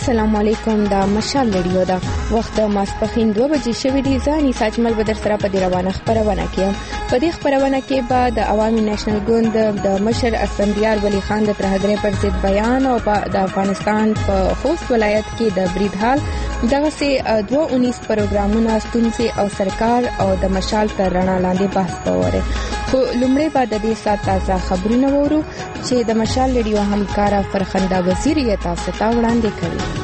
السلام علیکم. دا مشال رادیو دا وخت ماسپخین 2 بجې شوې دي. ځاني ساجمل بدر سره په دې روانه خبرونه کې په دې خبرونه کې بعد عوامي نېشنل ګوند د مشر اسفندیار ولی خان د ترهګرۍ پر ضد بیان او د افغانستان په خوست ولایت کې د بریدحال دغه سي 219 پروګرامونه ستونزې او سرکار او د مشال تر رڼا لاندې بحث کوي. خو لومړی بعد د دې سات تازه خبرونه وورو چې د مشال رادیو همکارا فرخنده وزیر یې تاسو ته وړاندې کوي.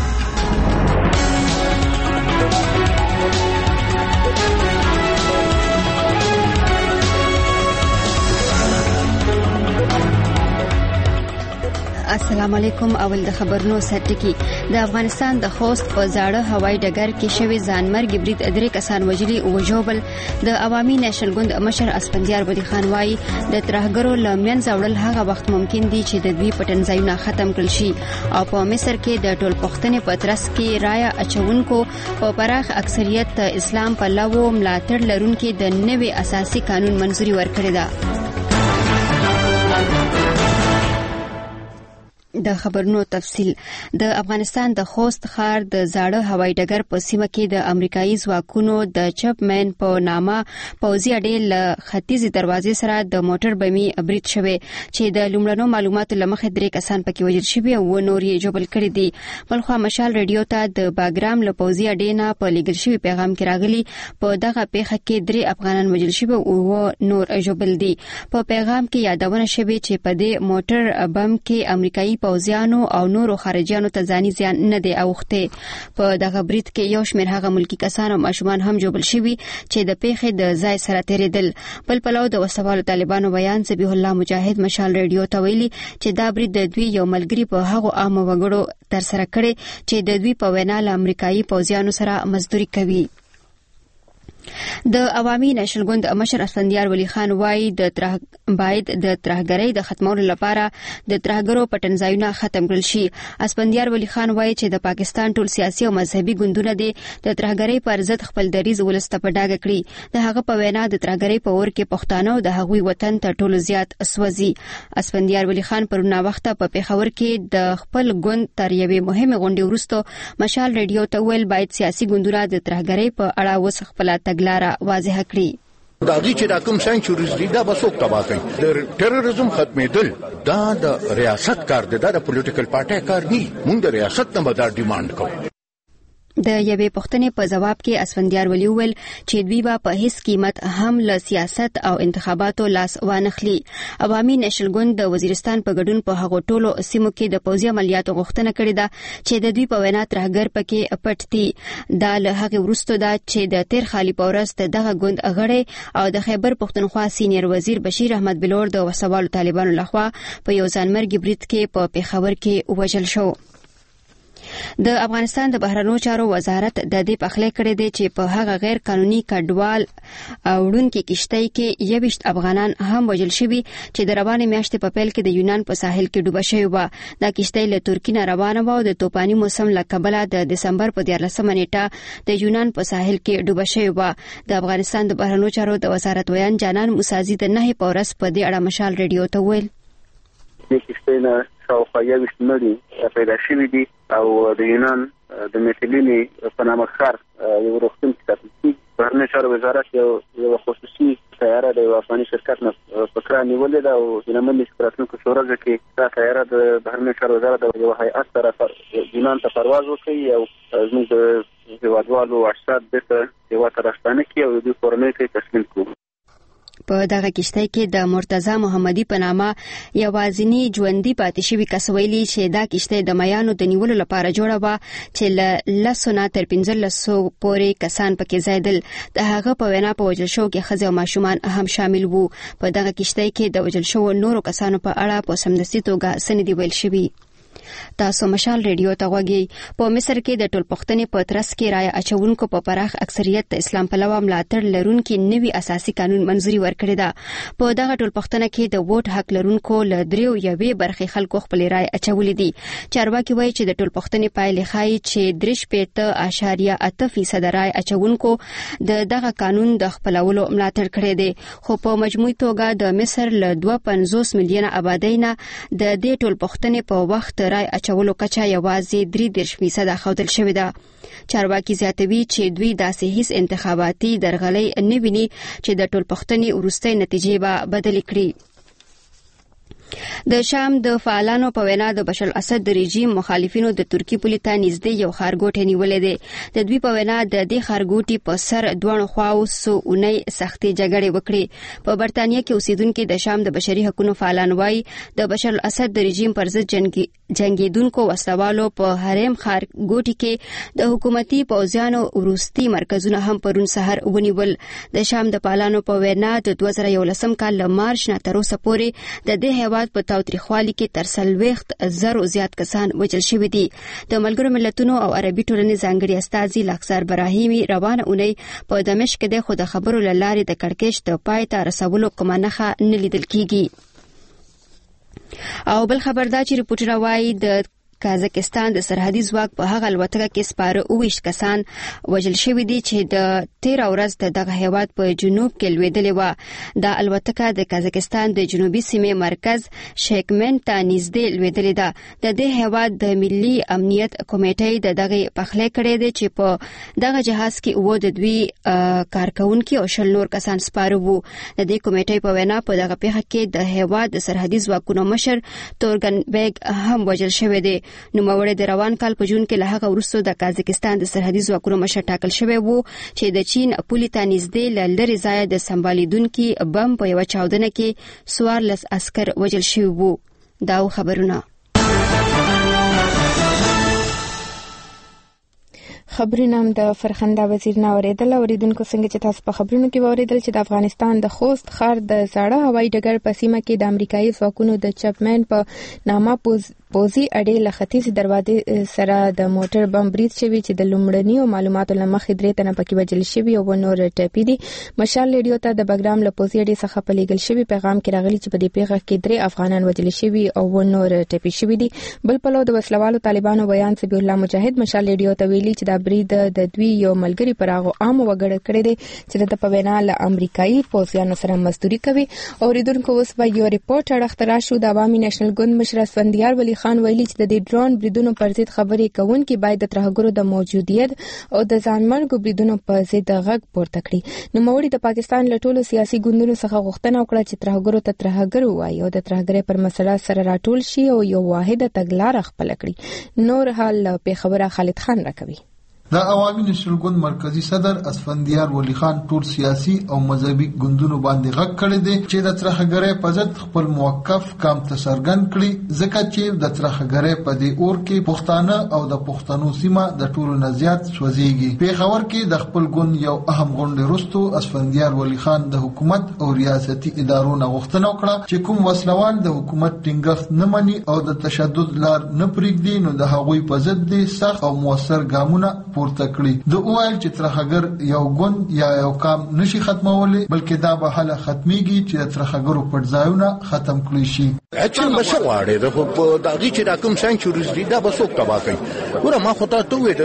السلام علیکم. اول د خبرونو سرټکی. د افغانستان د خوست په زاړه هوایي ډګر کې شوی ځانمرګ برید 3 کسان وژلي او وژوبل. د عوامي نېشنل ګوند مشر اسفندیار ولی خان وايي د ترهګرو لمن زوړل هغه وخت ممکن دي چې د دوی پټنځایونه ختم کړل شي او په مصر کې د ټول پښتنې په ترڅ کې رایا اچونکو په پراخ اکثریت اسلام په لوو ملاتړ لرونکو د نوي اساسي قانون منځوري ورکړه ده. د خبرونو تفصیل. د افغانستان د خوست ښار د زاړه هوایي ډګر په سیمه کې د امریکایي ځواکونو د چپمن په نامه پوځي اډې له ختیځي دروازې سره د موټر بمي برید شوی چې د لومړنو معلوماتو لمخې 3 کسان پکې وژل شوي او نور یې جوړل کړي دي. بلخو مشال رادیو ته د باګرام له پوځي اډې نه په لګل شوی پیغام کې راغلي په دغه پیښه کې 3 افغانان وژل شوي او نور جوړل دي. په پیغام کې یادونه شوی چې په دې موټر بم کې امریکایي پوځیانو او نورو خارجيانو ته ځاني زیان نه دی اوخته. په دغه برید کې یو شمېر هغه ملکی کسان او ماشومان هم جوړل شوي چې د پیښې د ځای سره تیریدل. بل پلو د وسوالو طالبانو بیان ذبیح الله مجاهد مشال رادیو ته ویلي چې دا برید د دوی یو ملګری په هغه عام وګړو تر سره کړي چې د دوی په وینا له امریکایي پوځیانو سره مزدوري کوي. د عوامي نېشنل ګوند مشر اسفندیار ولی خان وايي باید د ترهګرۍ د ختمولو لپاره د ترهګرو پټنځایونه ختم کړل شي. اسفندیار ولی خان وايي چې د پاکستان ټول سیاسي او مذهبي ګوندونه د ترهګرۍ پر ضد خپل دریځ ولسته په ډاګه کړی. د هغه په وینا د ترهګرۍ په اور کې پښتانه او د هغوی وطن ته ټولو زیات سوځي. اسفندیار ولی خان پرونه وخت په پیښور کې د خپل ګوند تر یوې مهمه غونډې وروسته مشال رادیو ته ویل باید سیاسي ګوندونه د ترهګرۍ په اړه وسخ خپل تګلاره واضح کړي. دا دي چې دا کوم سنچوريز دي دا به څوک تباه کوي. د ټیرریزم ختمېدل دا د ریاست کار دی، دا د پولیټیکل پارټي کار دی. موږ د ریاست نه دا ډیماند کوو. د یوې پوښتنې په جواب کې اسفندیار ولی ویل چې دوی به په هیڅ قیمت هم له سیاست او انتخاباتو لاس وانخلي. عوامي نېشنل ګوند د وزیرستان په ګډون په هغو ټولو سیمو کې د پوځي عملیاتو غوښتنه کړې ده چې د دوی په وینا ترهګر پکې پټ دي. دا له هغې وروسته ده چې د تیر خالي په ورځ دغه ګوند غړی او د خیبر پښتونخوا سینیر وزیر بشیر احمد بلور د وسوالو طالبانو لخوا په یو ځانمرګي برید کې په پیښور کې وژل شو. د افغانستان د بهرنیو چارو وزارت د دې پخلی کړی دی چې په هغه غیر قانوني کډوال وړونکو کشتۍ کې 21 افغانان هم وژل شوي چې د روانې میاشتې په پیل کې د یونان په ساحل کې ډوبه شوې وه. دا کشتۍ له ترکیې نه روانه وه او د طوفاني موسم له کبله د دسمبر په 14 نیټه د یونان په ساحل کې ډوبه شوې وه. د افغانستان د بهرنیو چارو د وزارت ویان جانان موسازي د 9 په ورځ په دې اړه مشال رادیو ته ویل د کشتۍ نه شاوخوا 21 مړي پیدا شوي دي او د یونان د میتلینې په نامه ښار یو روغتون کې ساتل کېږي. بهرنیو چارو وزارت یو خصوصي سیاره د یو افغاني شرکت نه په کار نیولې ده او هیلهمند دي چې په راتلونکو څو ورځو کې دا سیاره د بهرنیو چارو وزارت د یو هیئت سره یونان ته پرواز وکړي او زموږ د هېوادوالو اجساد بیرته هېواد ته راستانه کړي او د دوی کورنیو ته یې تسلیم کړو. په دغه کشتۍ کې د مرتضی محمدي په نامه یوازینی ژوندۍ پاتې شوي کس ویلي چې دا کشتۍ د میانو د نیولو لپاره جوړه وه چې له 10 نه تر 15 پورې کسان پکې ځایدل. د هغه په وینا په وژل شوو کې ښځې او ماشومان هم شامل وو. په دغه کشتۍ کې د وژل شوو نورو کسانو په اړه په سمدستي توګه څه نه دي ویل شوي. تاسو مشال رادیو ته غوږی. په مصر کې د ټول پښتنې په ترڅ کې رایه اچونکو په پراخ اکثریت د اسلام پلوه ملاتړ لرونکي نوي اساسي قانون منځوري ورکړی ده. په دغه ټول پښتنه کې د ووټ حق لرونکو له 3.1 برخې خلکو خپل رایه اچولې دي. چارواکي وایي چې د ټول پښتنې پایلې ښایي چې 3.8% رایه اچونکو د دغه قانون د خپلولو ملاتړ کړی دی. خو په مجموعي توګه د مصر له 250 میلیونه آبادۍ نه د دې ټول پښتنې په وخت رای اچولو کچه یوازې 33% ښودل شوې ده. چارواکي زیاتوي چې دوی داسې هیڅ انتخاباتي درغلۍ نه ویني چې د ټولپوښتنې وروستۍ نتیجې به بدلې کړي. د شام د فعالانو په وینا د بشر الاسد د رژیم مخالفینو د ترکی پولې ته نږدې یو ښارګوټی نیولې دی. د دوی په وینا د دې ښارګوټي په سر دوه خواو اونۍ سختې جګړې وکړې. په برتانیه کې اوسیدونکو د شام د بشري حقوقو فعالان وایي د بشر الاسد د رژیم پر ضد جنگیدونکو وسلوالو په حرم ښارګوټي کې د حکومتي پوځیانو وروستي مرکزونه هم پرون سحر ونیول. د شام د فعالانو په وینا د 2011 کال له مارچ نه تر اوسه پورې د دې هیواد په تاوتریخوالي کې تر 40,000 زیات کسان وژل شوي دي. د ملګرو ملتونو او عربي ټولنې ځانګړي استازي لاکسار براهیمي روانه اونۍ په دمشق کې د خود خبرو لارې د کړکېچ د پای ته رسولو کومه نښه نه لیدل کیږي. او بل خبر دا چې ریپورټونه وایي د کازاکستان د سرحدي ځواک په هغه الوتکه کې سپاره 29 کسان وژل شوي دي چې د 13 ورځ د دغه هیواد په جنوب کې لویدلې و. دا الوتکه د کازاکستان د جنوبي سیمې مرکز شیکمن ته نږدې لویدلې ده. د دې هیواد د ملي امنیت کمیټې د دغه پخلی کړی دی چې په دغه جهاز کې و د دوی کارکونکو او 20 نور کسان سپاره وو. د دې کمیټې په وینا په دغه پیښه کې د هیواد د سرحدي ځواکونو مشر تورګن بیگ هم وژل شوی دی. نوموړی د روان کال په جون کې له هغه وروسته د کازاکستان د سرحدي ځواکونو مشر ټاکل شوی وو چې د چین پولې ته نږدې له لرې ځایه د سمبالیدونکي بم په یوه چاودنه کې 14 عسکر وژل شوي وو. دا خبرونه خبرونه د فرخنده وزیر نه اوریدل. اوریدونکو څنګه چې تاسو په خبرونو کې اوریدل چې د افغانستان د خوست ښار د زاړه هوایي ډګر په سیمه کې د امریکایي ځواکونو د چپمن په نامه پوزي اډې له ختیځ دروازې سره د موټر بم برید شوی چې د لومړنیو معلوماتو لمخې 3 تنه پکې وژل شوي او نور ټپي دي. مشال ریډیو ته د بګرام له پوزي اډې څخه په لیږل شوی پیغام کې راغلی چې په دې پیښه کې 3 افغانان وژل شوي او نور ټپي شوي دي. بل پلو د وسلوالو طالبانو بیان سبیح الله مجاهد مشال ریډیو ته ویلي چې دا برید د دوی یو ملګری پر هغه عام وګړه کړی دی چې د په وینا له امریکایي پوځیانو سره مزدوري کوي. اوریدونکو اوس به یو ریپورت اړخته راشو. د عوامي نېشنل ګوند مشر اسفندیار ولی خان ویلي چې د ډرون بریدونو پر ضد خبرې کوونکي باید د ترهګرو د موجودیت او د ځانمرګو بریدونو په ضد غږ پورته کړي. نوموړي د پاکستان له ټولو سیاسي ګوندونو څخه غوښتنه وکړه چې ترهګرو ته ترهګر وایي او د ترهګرۍ پر مسله سره راټول شي او یو واحده تګلاره خپل کړي. نور حال په خبره خالد خان راکوي. د عوامي نېشنل ګوند مرکزی صدر اسفندیار ولی خان ټول سیاسي او مذهبي ګوندونو باندې غږ کړی دی چې د ترهګرۍ په ضد خپل موقف کام څرګند کړي ځکه چې د ترهګرۍ په دې اور کې پښتانه او د پښتنو سیمه د ټولو نه زیات سوځيږي. پیښور کې د خپل ګوند یو اهم غونډه وروسته اسفندیار ولی خان د حکومت او ریاستي ادارو نه غوښتنه وکړه چې کوم وسلوال د حکومت ټینګښت نه مني او د تشدد لار نه پرېږدي نو د هغوی په ضد دي سخت او موثر ګامونه پورته کړي. د اوایل چې ترهګر یو ګوند یا یو کام نشي ختمولی بلکې دا به حل ختميږي چې د ترهګرو پټځایونه ختم کړي شي. اکشن بس واړې د داږي چې دا کوم سنچوريز دي دا به څوک تبا کوي. ګوره ما خو ته وې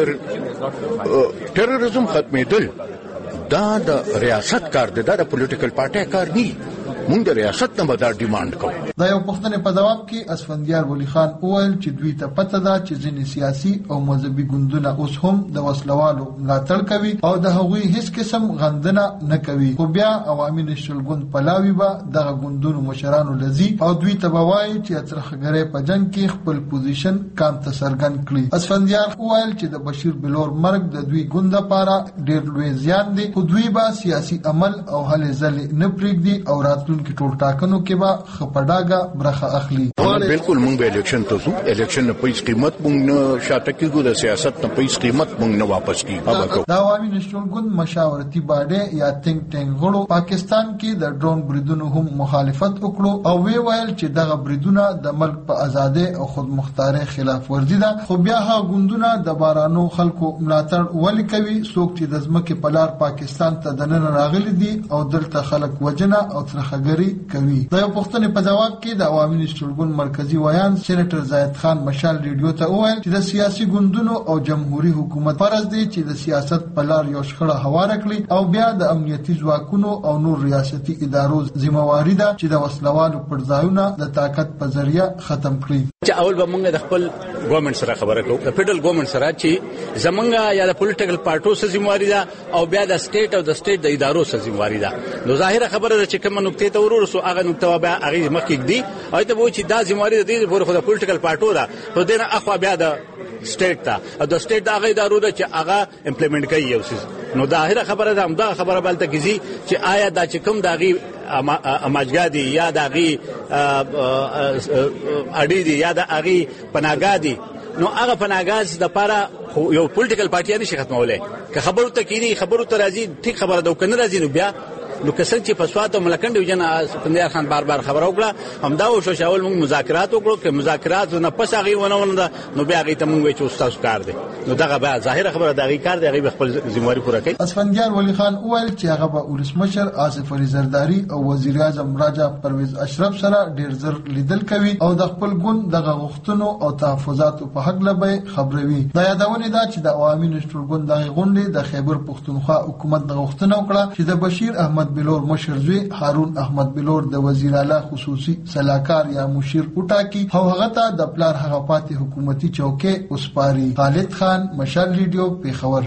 د ټیرریزم ختمېدل دا د ریاست کار دی، دا د پولیټیکل پارټي کار نه. مونږ د ریاست نه بدار ډیماند کوو. دا یو پښتنه په جواب کې اسفندیار ولی خان اویل چې دوی ته پته ده چې ځینې سیاسي او مذهبي ګوندونه اوس هم د وسلوالو ملاتړ کوي او د هغوی هیڅ قسم غندنه نه کوي. خو بیا عوامي نېشنل ګوند پلاوی به دغه ګوندونو مشرانو لذي او دوی ته وایي چې ترهګرۍ په جنگ کې خپل پوزیشن کام ته څرګند کړي. اسفندیار اویل چې د بشیر بلور مرګ د دوی ګوند لپاره ډېر لوی زیان دی، خو دوی به سیاسي عمل او هلې ځلې نه پرېږدي او راتلونکي ټول ټاکنو کې به خپډاګه برخه اخلي. بالکل مونږ به الیکشن ته ځو. الیکشن نه پیسې قیمت مونږ شاته کېږو، د سیاست نه پیسې قیمت مونږ نه واپس کیږو. د عوامي نېشنل ګوند مشاورتي باډي یا تھنک ټینک غړو پاکستان کې د ډرون بریدونو هم مخالفت وکړو او وی ویل چې دغه بریدونه د ملک په ازادي او خودمختارۍ خلاف ورزي ده. خو بیا هغه ګوندونه د بارانو خلکو ملاتړ ولې کوي؟ څوک چې د ځمکې په لار پاکستان ته دننه راغلي دي او دلته خلک وجنه او ترخه ترهګری کوي. د پښتنې په جواب کې د عوامي نېشنل ګوند مرکزی ویان سېنیټر زاید خان مشال ریډیو ته وویل چې د سیاسي ګوندونو او جمهوریت حکومت فرض دی چې د سیاست په لار یو شخړه هواره کړي او بیا د امنیتي ځواکونو او نور ریاستي ادارو ذمہواری ده چې د وسلوالو پر ځایونه د طاقت په ذریعہ ختم کړي. چې اول به موږ د خپل ګورنمنت سره خبره کوو، د فدرل ګورنمنت سره چې زمونږ یا د پولیټیکل پارټو سره ذمہواری ده او بیا د سټیټ او د سټیټ د ادارو سره ذمہواری ده. نو ظاهره خبره ده چې کوم نقطې ته ورسو هغه نقطه به هغه مخکې دی او ته وایي چې دا ذمہواری ده د پوره د پولیټیکل پارټو ده، خو دنه اخوا بیا د سټیټ ته او د سټیټ د هغه ادارو ده چې هغه امپلیمنٹ کوي یو څه. نو ظاهره خبره ده همدا خبره بلته کیږي چې آیا دا چې کوم داغي اماجګادي یا داغي اډي دي یا داغي پناګادي، نو هغه پناګاز د پاره یو پولیټیکل پارټي نشي ختمولای. که خبرو ته کینی خبرو ته راځي ټیک خبره ده، کنه راځي نو بیا نو کسر چې پسوات او ملکند وجنه پندیار خان بار خبر وکړه همدا او شو شاول موږ مذاکرات وکړو چې مذاکرات نه پس هغه ونه نو بیا هغه ته موږ وایو چې استاد کار دی. نو دغه به ظاهره خبره دغه کار دی، هغه خپل ذمہواری پوره کوي. اسفندیار ولی خان وویل چې هغه به ولسمشر آصف علي زرداری او وزیر اعظم راجا پرویز اشرف سره ډیر زر لیدل کوي او د خپل ګوند دغه غوښتنو او تحفظاتو په حق لبه خبروي. دا یادونه ده چې د عوامي نېشنل ګوند دغه غونډې د خیبر پښتونخوا حکومت د غوښتنه وکړه چې د بشیر احمد بلور مشر زوی هارون احمد بلور د وزیر اعلی خصوصي صلاحکار یا مشیر وټاکي او هغه ته د پلار هغه پاتې حکومتي چوکۍ وسپاري. خالد خان مشال ریډیو پیښور.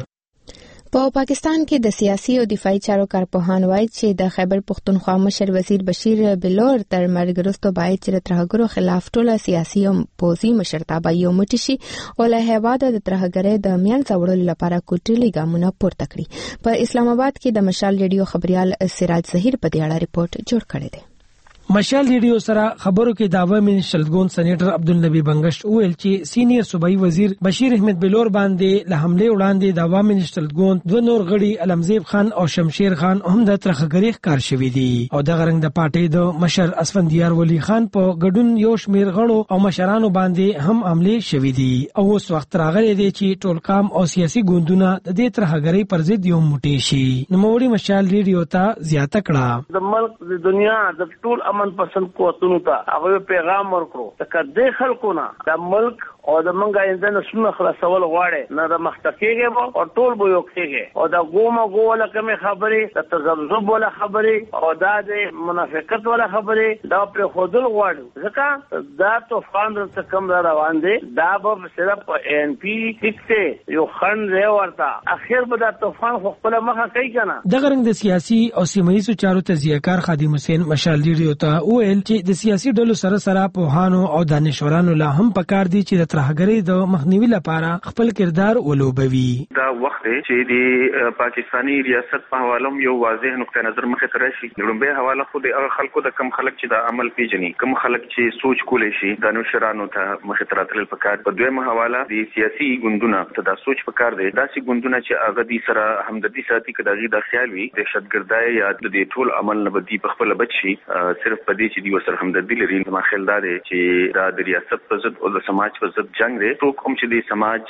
په پاکستان کې د سیاسي او دفاعي چارو کارپوهان وایي چې د خیبر پښتونخوا مشر وزیر بشیر بلور تر مرګ وروسته باید چې د ترهګرو خلاف ټوله سیاسي او پوځي مشرتابه یو موټی شي او له هیواده د ترهګرۍ د میان څوړلو لپاره کوټلي ګامونه پورته کړي. په اسلام آباد کې د مشال ریډیو خبريال سراج ظهیر په دې اړه ریپورت جوړ کړی دی. مشال ریډیو سره خبرو کې د عوامي نېشنل ګوند سېنیټر عبدالنبی بنگشت ویل چې سینیئر صوبایي وزیر بشیر احمد بلور باندې له حمله وړاندې د عوامي نېشنل ګوند دوه نور غړي علمزیب خان او شمشیر خان هم د ترهګرۍ ښکار شوي دي او د غرنګ د پارټۍ د مشر اسفندیار ولی خان په ګډون یو شمیر غړو او مشرانو باندې هم حمله شوي دي او اوس وخت راغلی دی چې ټول کام او سیاسي ګوندونه د دې ترهګرۍ پر ضد یو موټی شي. نوموړي مشال ریډیو ته زیاته کړه د ملک د دنیا د ټول امن پسند قوتونو ته هغه پیغام ورکړو چې د خلکو نه د ملک او د منګا اندنه سونه خلاصول غواړي نه د مختکیږي او ټول به یو کېږي او د ګوله کمه خبرې د تذبذب ولا خبرې او د منافقت ولا خبرې دا پر خودل غواړي ځکه دا طوفان د کم روان دي دا به صرف ان پی ټیکته یو خن دی ورته اخر به دا طوفان خپل مخه کوي کنه. د غرنګ د سیاسي او سیمه‌یزو چارو تجزیه‌کار خادم حسین مشال ریډیو ته ویل چې د سیاسي ډلو سره پوهانو او دانشورانو لا هم پکار دي چې د ترهګرۍ د مخنیوي لپاره خپل کردار ولوبوي. دا وخت چې د پاکستانی ریاست په حواله یو واضح نقطه نظر مخه ته راشي. لومبه حواله خو د خلکو د کم خلک چې د عمل پیژني کم خلک چې سوچ کولای شي دانشورانو ته مخه ته راتلل پکار. په دویمه حواله د سیاسي ګوندونه ته د سوچ پکار دی داسې ګوندونه چې هغه د سره همدردي ساتي کداغي د خیال وي دهشتګردۍ یا د ټول عمل نه بدی په خپل بچي صرف په دې چې دی وسره همدردي لري. ما خیال دا دی چې دا د ریاست په ضد او د سماج په ضد جنگ دی. څوک هم چې د سماج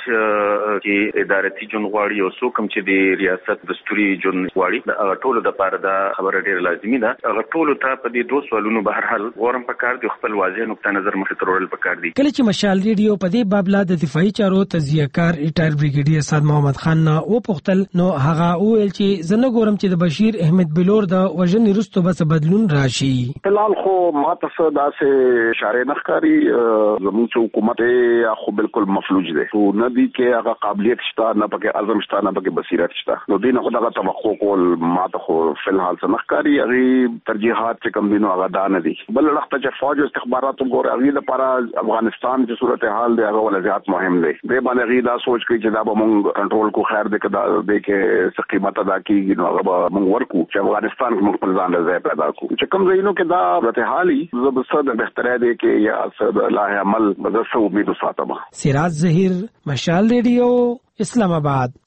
کې ادارتي جون غواړي او څوک هم چې د ریاست دستوري جون غواړي دا ټول د لپاره دا خبره ډیره لازمي ده. هغه ټول ته په دې دوه سوالونو بهر حل غوړم پکار دی خپل واضح نقطه نظر مخې ته وړل پکار دی. کله چې مشال ریډیو په دې باب لا د دفاعي چارو تجزیه‌کار ریټایر بریګیډیر سعد محمد خان نه وپوښتل نو هغه وویل چې زنه ګورم چې د بشیر احمد بلور د وژنې وروسته بس بدلون راشي. فلحال خو ماته صدا سے اشاره نخکاری زموږ حکومت خو بالکل مفلوج دی تو ندی کې هغه قابلیت شته نه پکې عزم شته نه پکې بصیرت شته نو دین خو دغه توقع کول ماته خو فلحال څه نخکاری هغه ترجیحات چې کم دینو هغه دا نه دي بل وخت چې فوج او استخبارات وګور هغه لپاره افغانستان چې صورتحال دی هغه ول زیات مهم دی به باندې غي دا سوچ کوي چې دا به مونږ کنټرول کو خیر دې کدا دې کې څه قیمت ادا کیږي نو هغه به مونږ ورکو چې افغانستان کې مونږ په ځان ځای پیدا کو چې کوم ځایونو کې دا صورتحالي زبصد بهتره دی کې یا صد الله عمل مدرسه امید ساتما. سراج ظهیر مشال ریډیو اسلام آباد.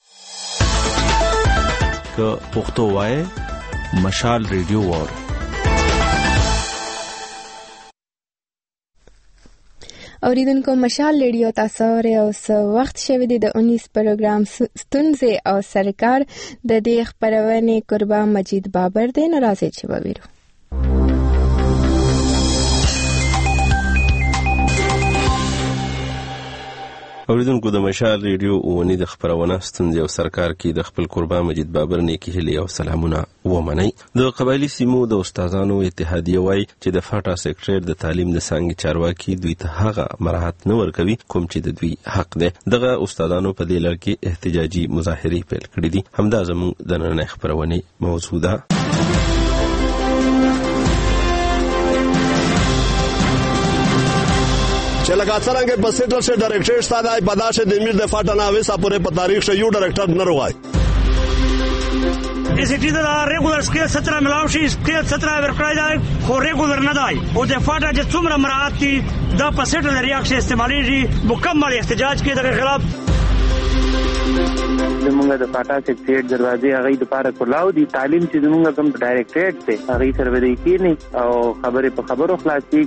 که پښتو وای مشال ریډیو وور اوریدونکو مشال ریډیو تاسو او وخت شوه د 19 پروګرام ستونزې او سرکار د دې خبرونه قربان مجید بابر دې ناراضي چې وویرو اوریدونکو د مشال ریډیو اونی د خبرونه ستونزې او سرکار کې د خپل قربان مجید بابر نیکی هلي او سلامونه ومني. د قبایلی سیمو د استادانو اتحادیه وای چې د فاټا سیکریټریټ د تعلیم د څنګه چارواکي دوی ته هغه مراحت نه ورکوي کوم چې د دوی حق دی. دغه استادانو په دې لړ کې احتجاجي مظاهرې پیل کړې دي. همدا زموږ د نن خبرونه موضوع ده. چې لکه څنګه په سیټل سے ډایریکټر ستادای پداشه د امیر د فاټا ویسا پورې په تاریخ شه یو ډایریکټر نه روای. اس ټی دا ریګولر سکیل 17 ملاوشي سکیل 17 ورکړای دی خو ریګولر نه دی او د فاټا چې څومره مراعات دي دا په سیټل ریاکشن استعمالي مکمل احتجاج کې دغه خلاف زمونږ د فاټا سیکریټریټ دروازې هغه د پاره کولاو دي. تعلیم چې زمونږ کوم ډایریکټریټ ته هغه سره ودی کینی او خبرې په خبرو خلاصي.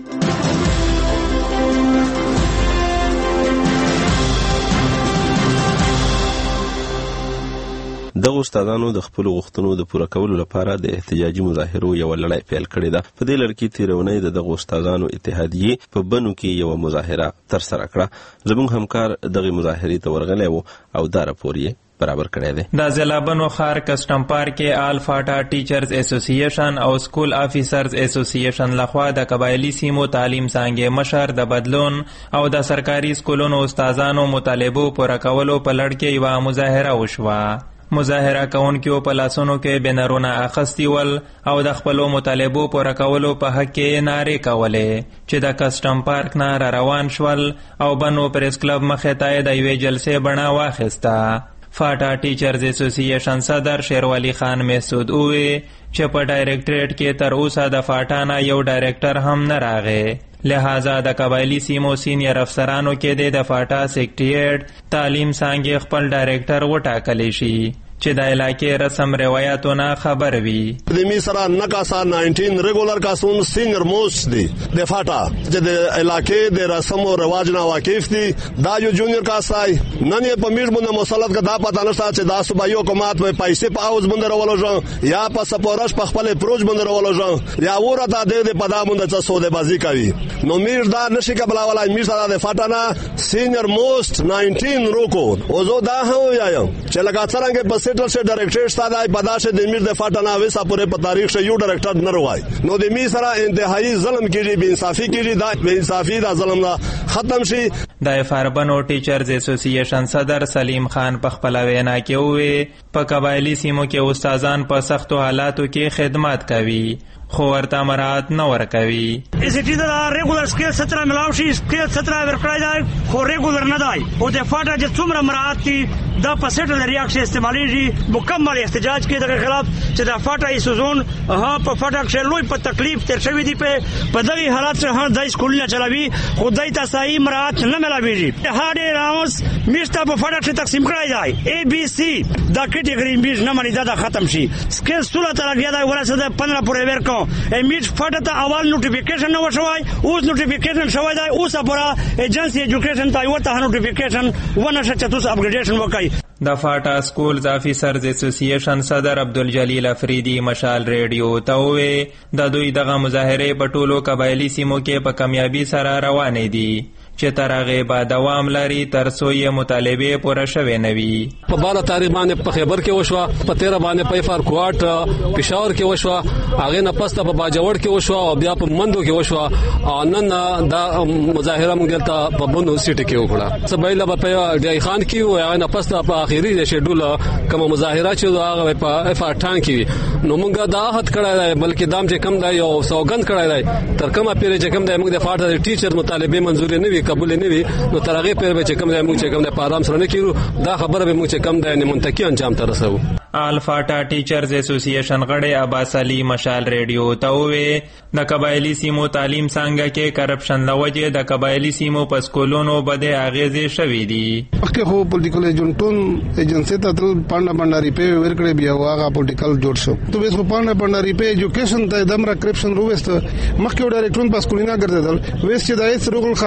دغه استادانو د خپل غوښتنو د پوره کولو لپاره د احتجاجي مظاهرو یو لړۍ پیل کړې ده. په دې لړ کې تیرونی دغه استادانو اتحادیه په بنو کې یو مظاهره تر سره کړه. زموږ همکار دغه مظاهرې ته ورغلی وو او دا راپور یې برابر کړی دی. د ضلعبنو ښار کسټم پارک کې آل فاټا ټیچرز اسوسییشن او سکول افیسرز اسوسییشن لخوا د قبایلی سیمو تعلیم څنګه مشر د بدلون او د سرکاري سکولونو استادانو مطالبو پوره کولو په لړ کې یو مظاهره وشوه. مظاهره کوونکو په لاسونو کې بنرونه اخیستي ول او د خپلو مطالبو پوره کولو په حق کې نارې کولې چې د کسټم پارک نه روان شول او بنو پریس کلب مخې ته د یوې جلسې بڼه واخیسته. فاټا ټیچرز اسوسییشن صدر شیروالي خان محسود ووی چې په ډایریکټریټ کې تر اوسه د فاټا نه یو ډایریکټر هم نه راغی. لہذا د قبایلی سیمو سینیر افسرانو کې د فاټا سیکریټریټ تعلیم څنګه خپل ډایریکټر وټاکلی شي چې د علاقې رسم روایتونه خبر وي. د میسرا نکاسا 19 ریګولر کاسون سینگر موست دی د فاټا چې د علاقې د رسم او رواج نه واقف دي. دا یو جونیئر کاسای نن یې په میډ باندې مسلط کدا پتا نشته چې دا صوبایي حکومت په پیسې په اوس باندې راولوځي یا په سپورش په خپل پروژ باندې راولوځي یا ور دا د پدا باندې څه سوده بازی کوي. نو میډ دا نشي کبلا ولای میسرا د فاټا نه سینگر موست 19 روکو او زه دا هم وایم چې لکه څنګه په سیټل سے ډایریکټر ستادای پداشه د امیر د فاټا ویسا پورې په تاریخ شه یو ډایریکټر نه روای. نو د می سره انتهایی ظلم کیږي بے انصافي کیږي. دا بے انصافي دا ظلم نه ختم شي. د فاربنو ټیچرز اسوسییشن صدر سلیم خان په خپل وینا کې وویل په قبایلی سیمو کې استادان په سختو حالاتو کې خدمات کوي خو ورته مراعات نه ورکوي. اس ټی دا ریګولر سکیل 17 ملاوشي سکیل 17 ورکړای دی خو ریګولر نه دی او د فاټا چې څومره مراعات دي دا په سیټل ریاکشن استعمالي مکمل احتجاج کې دغه خلاف چې د فاټا ایسوزون په فاټا کې لوی په تکلیف تر شوی دی په دغه حالات سره د سکولونه چلوي خدای ته صحیح مراعات نه ملاويږي. هاډي راوس میستا په فاټا کې تقسیم کړای دی اے بی سی دا کټګری میز نه مانی دا ختم شي. سکیل 16 تر بیا دا ورسره 15 پورې ورکو میټ فاټا ته اول نوټیفیکیشن نه وشوي اوس نوټیفیکیشن شوی دی اوس پورا ایجنسی ایجوکیشن ته ورته نوټیفیکیشن ونه شته تاسو اپګریډیشن وکړي. د فاټا سکولز افیسرز اسوسییشن صدر عبدالجلیل افریدی مشال ریډیو ته وویل د دوی دغه مظاهره په ټولو قبایلی سیمو کې په کامیابی سره روانې دي چې تر هغه به دوام لري تر څو یې مطالبه پوره شوي نه وي. په 12 تاریخ باندې په خیبر کې وشو په 13 باندې په فارکوټ پېښور کې وشو هغه نه پسته په باجوړ کې وشو او بیا په مندو کې وشو. نن دا مظاهره موږ ته په بونو سیټ کې وکړه. سبایله په ډای خان کې و هغه نه پسته په اخیری شیډول کوم مظاهره چې هغه په فاټان کې نو موږ دا حد کړای بلکې دام چې کم دی او سوګند کړای تر کومه پیری چې کم دی موږ د فاټا ټیچر مطالبه منزور نه وي قبول نه وي نو ترغه پر به چې کوم دی موږ چې کوم دی په آرام سره نه کیرو دا خبره به موږ چې کوم دی نه منتقي انجام ته رسو. آل فاټا ټیچرز اسوسییشن غړي عباس علي مشال ریډیو ته وویل د قبایلی سیمو تعلیم څنګه کې کرپشن لوجه د قبایلی سیمو په سکولونو بده اغیزې شوې دي. مخکې خو پولیټیکل ایجنټون ایجنسی ته تل پانډا بنداري په ورکړې بیا واغه پولیټیکل جوړ شو ته به خو پانډا بنداري په ایجوکیشن ته دمر کرپشن رويست مخکې ډایرکټون په سکولینه ګرځیدل وېست چې د ایس رغل خالی په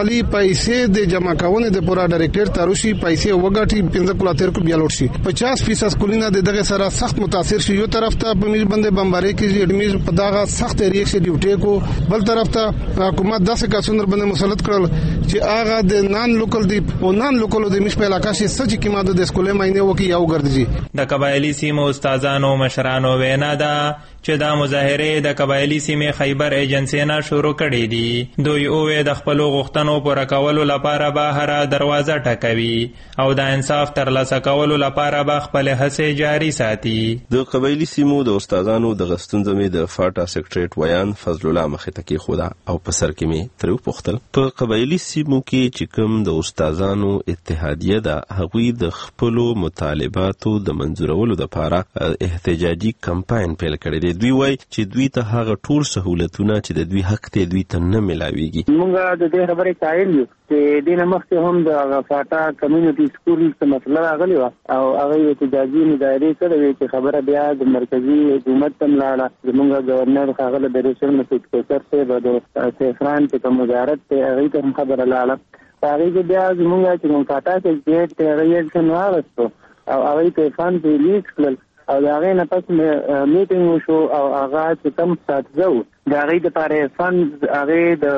پیسې د جمع کولو د پورا ډایریکټر تاروشي پیسې وګټي 15 کو بیا لوټ شي 50% کولینه دغه سره سخت متاثر شي یو طرف ته په میز باندې بمباري کې اډمیز په داغه سخت ریاکشن ډیوټي کو بل طرف ته حکومت داسې کسونر باندې مسلط کړل چې هغه د نان لوکل دی او نان لوکل د مش په علاقې کې سچ کی ماده د سکولې ماینه وکي یو ګرځي د قبایلی سیمو استادانو مشرانو وینا ده چې دا مظاهره د قبایلی سیمې خیبر ایجنسی نه شروع کړي دي دوی اوه د خپل غوښتنو پوره کولو لپاره بهر دروازه ټکوي او د انصاف ترلاسه کولو لپاره به خپل هڅې جاري ساتي د قبایلی سیمو د استادانو د غستون زمي د فاټا سیکریټریټ ویان فضل الله مخته کې خدا او په سر کې می تر پختل په قبایلی سیمو کې چې کوم د استادانو اتحادیه ده هغوی د خپل مطالباتو د منځورولو لپاره احتجاجي کمپاین پیل کړی دوی وای چې دوی ته هغه ټول سہولتونه چې د دوی حق ته دوی ته نه ملاويږي موږ د دې خبرې قائل یو چې دینه مخکې هم د فاټا کمیونټي سکول څخه مسله راغلی و او هغه احتجاجي مظاهره کړې چې خبره بیا د مرکزی حکومت ته لاړه زموږ گورنر هغه د ریسرچ مسټر ته د سفران چې مظاهرت ته هغه ته خبره لاړه هغه کې بیا زموږ چې فاټا کې چې هغه یې څنګه راستو او هغه ته فند ریلیز کړل او دا غي نه پس میټینګ وشو او هغه چې کوم ساتزو دا غي د پاره فند هغه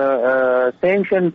د سینکشن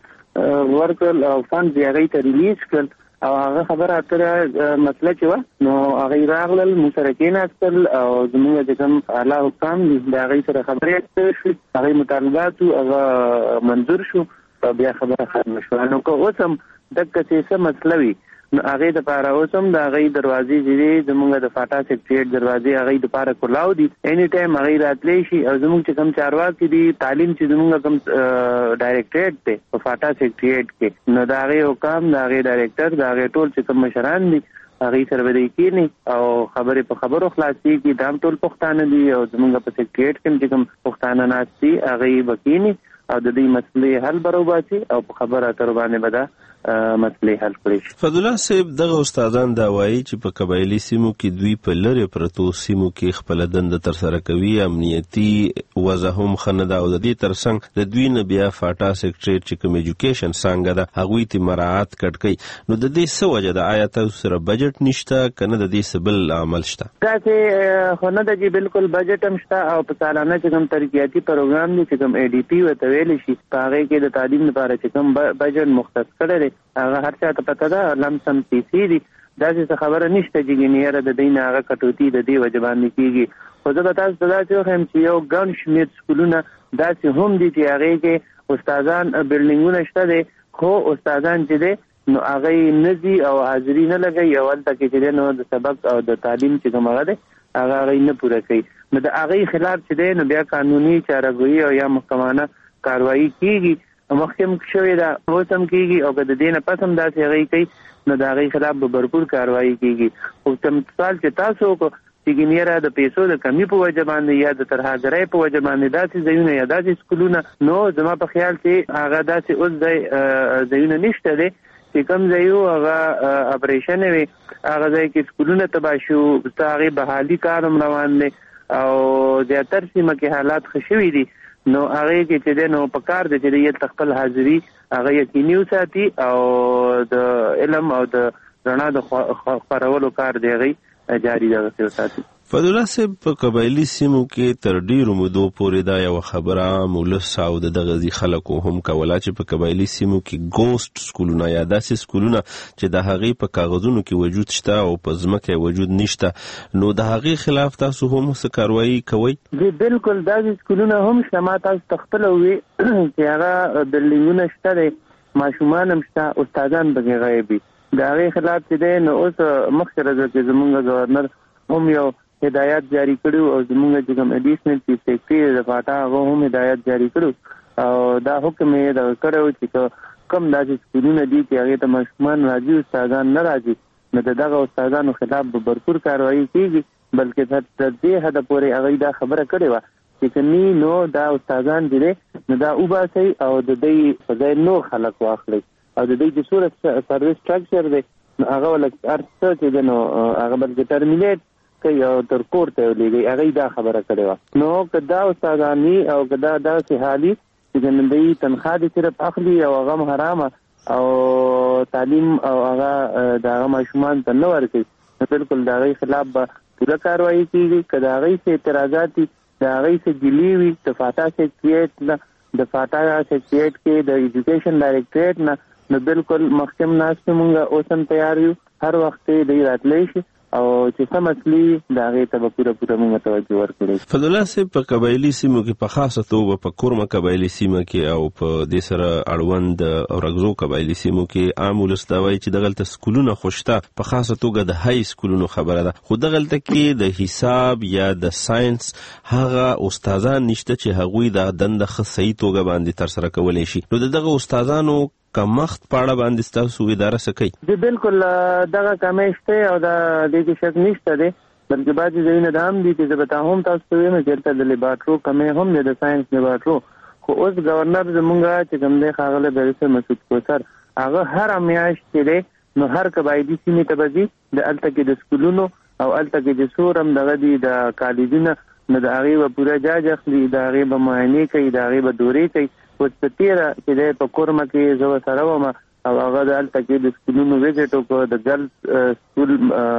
ورکل او فند هغه ته ریلیز کړل او هغه خبره اتره مسله چې و نو هغه راغلل مشرکین اصل او زموږ د کوم اعلی حکام دا غي سره خبرې شوې هغه مطالبات هغه منظور شو بیا خبره ختم شو نو که اوسم دغه څه مسله وي نو هغه د پاره اوسم د هغه دروازې چې زموږ د فاټا سیکریټریټ دروازې هغه د پاره کولاو دي اني ټایم هغه راتلی شي او زموږ چې کوم چارواکي دي تعلیم چې زموږ کوم ډایریکټریټ ته په فاټا سیکریټریټ کې نو دا هغه حکام دا هغه ډایریکټر دا هغه ټول چې کوم مشران دي هغه سره ودی کینی او خبرې په خبرو خلاصي کی دام ټول پښتانه دي او زموږ په سیکریټریټ کې چې کوم پښتانه ناشتي هغه بکینی او د دې مسلې حل برابري او په خبره تر باندې بدا مسلې حل کړي. فضل الله صاحب دغه استادان دا وایي چې په قبایلی سیمو کې دوی په لری پرتو سیمو کې خپل دند تر سره کوي امنیتي وضع هم خنده او د دې ترڅنګ د دوی نه بیا فاټا سیکریټریټ چې کوم ایجوکیشن څنګه ده هغوی ته مراعات کړي نو د دې څه وجه ده آیا تاسو سره بجټ نشته کنه د دې سبل عمل شته دا چې خنده ده چې بالکل بجټ هم شته او په سالانه چې کوم ترقیاتي پروګرام دي چې کوم ADP وته ویل شي هغه کې د تعلیم لپاره چې کوم بجټ مختص کړي هغه هر څه ته پته ده لمسم پیسې دي دا څه خبره نشته چې ګنیره د دین هغه کټوتی د دې وجبان کیږي خو زه تاسو ته دا چې هم چې یو ګڼ شمېر سکولونه داسې هم دي چې هغه کې استادان بلډینګونه شته دي خو استادان چې دي نو هغه نزي او حاضری نه لګي او ولته کې چې نو د سبق او د تعلیم چې کومه ده هغه نه پوره کوي نو د هغه خلاف چې دي نو بیا قانوني چارهګوئی او یا محکمانه کاروایی کیږي مخکم شوی دا اوسم کیږي او د دې نه پسم داسې هغه کوي نو دا غي خلاف به भरपूर کاروایی کیږي او تم سوال چې تاسو کو چې ګنیره د پیسو د کمی په وجه باندې یا د ترهاګرۍ په وجه باندې داسې ځایونه یا داسې سکولونه نو زما په خیال کې هغه داسې اوس ځایونه نشته دي چې کوم ځایو هغه اپریشن وي هغه ځای کې سکولونه تباه شو هغه بحالي کار روان دي او زیاتره سیمه کې حالات خشوي دي نو هغه کې چې نو په کار د چې خپل حاضری هغه یقیني وساتي او د علم او د رڼا د خپرولو کار دی هغه جاری دی وساتي. فضل الله صاحب په قبایلی سیمو کې تر ډیرو مودو پورې دا یو خبره مولس او د غزي خلکو هم کوله چې په قبایلی سیمو کې ګوست سکولونه یا داسې سکولونه چې د هغې په کاغذونو کې وجود شته او په ځمکه وجود نشته نو د هغې خلاف تاسو هم څه کاروایی کوئ؟ بالکل داسې سکولونه هم شته ما تاسو ته خپله ووي چې هغه بلډینګونه شته دی ماشومان هم شته استادان پکې غایب وي د هغې خلاف چې دی نو اوس مخکې ورځ کې زموږ گورنر هم یو هدایت جاری کړو او زموږ چې کوم اډیشنل چیف سیکریټری د فاټا هغه هم هدایت جاری کړو او دا حکم یې دا کړو چې کوم داسې سکولونه دي چې هغې ته ماشومان راځي استادان نه راځي نو د دغه استادانو خلاف به भरपूर کاروایی کیږي بلکې تر دې حده پورې هغې دا خبره کړې وه چې کني نو دا استادان دي نو دا وباسي او د دې په ځای نور خلک واخلي او د دې د صورت سرویس سټرکچر دی هغه ولکه ارڅ چې نو هغه بلکې ترمینیټ کوي او تر کوړه ولېږي هغه دا خبره کړې وه نو کدا استادانی او کدا داسې حالي چې ګنندې تنخواه دې صرف اخلي او هغه حرامه او تعلیم او هغه د ماشومان ته نه ورکړي بالکل د هغه خلاف به پوره کاروایی کیږي. که د هغه څه اعتراضات دي د هغه څه جلی وي د فاټا سیکریټ نه د فاټا سیکریټ کې د ایجوکیشن ډایریکټریټ نه نو بالکل محکم ناس مونږه اوسن تیار یو هر وخت دی راتلی شي او چې سم اصلي د هغه ته پوره موږ توجه ورکړو. فضل الله صاحب په قبایلی سیمو کې په خاصه توګه په کورمه قبایلی سیمه کې او په دې سره اړوند اورغزو قبایلی سیمو کې عام ولستوي چې دغلت سکولونه خوشته په خاصه توګه د های سکولونو خبره ده، خو دغلت کې د حساب یا د ساينس هغه استادان نشته چې هغوی د دنده خصي توګه باندې تر سره کولای شي. نو دغه استادانو کمخت پاړه باندې تاسو اداره سکی دی بالکل دغه کمیشته او د دې شک نشته دی بلکې بعضی ځینې د هم دي چې زبتا هم تاسو یې نه چیرته د لیبارټرو کمې هم د ساينس لیبارټرو خو اوس گورنر زمونږه چې کوم دی خاغله بریسه مسعود کوثر هغه هر میاشت کې نو هر قبایلی سیمه ته بځي د الته کې د سکولونو او الته کې د سورم دغه دی د کالجونو نو د هغه په پوره جاج اخلي د هغه په معاینه کوي د هغه په دورې کوي وستیره چې د په کورمه کې زو سره ومه او هغه د الته کې د سکولونو ویزټ وکړ د ګرلز سکول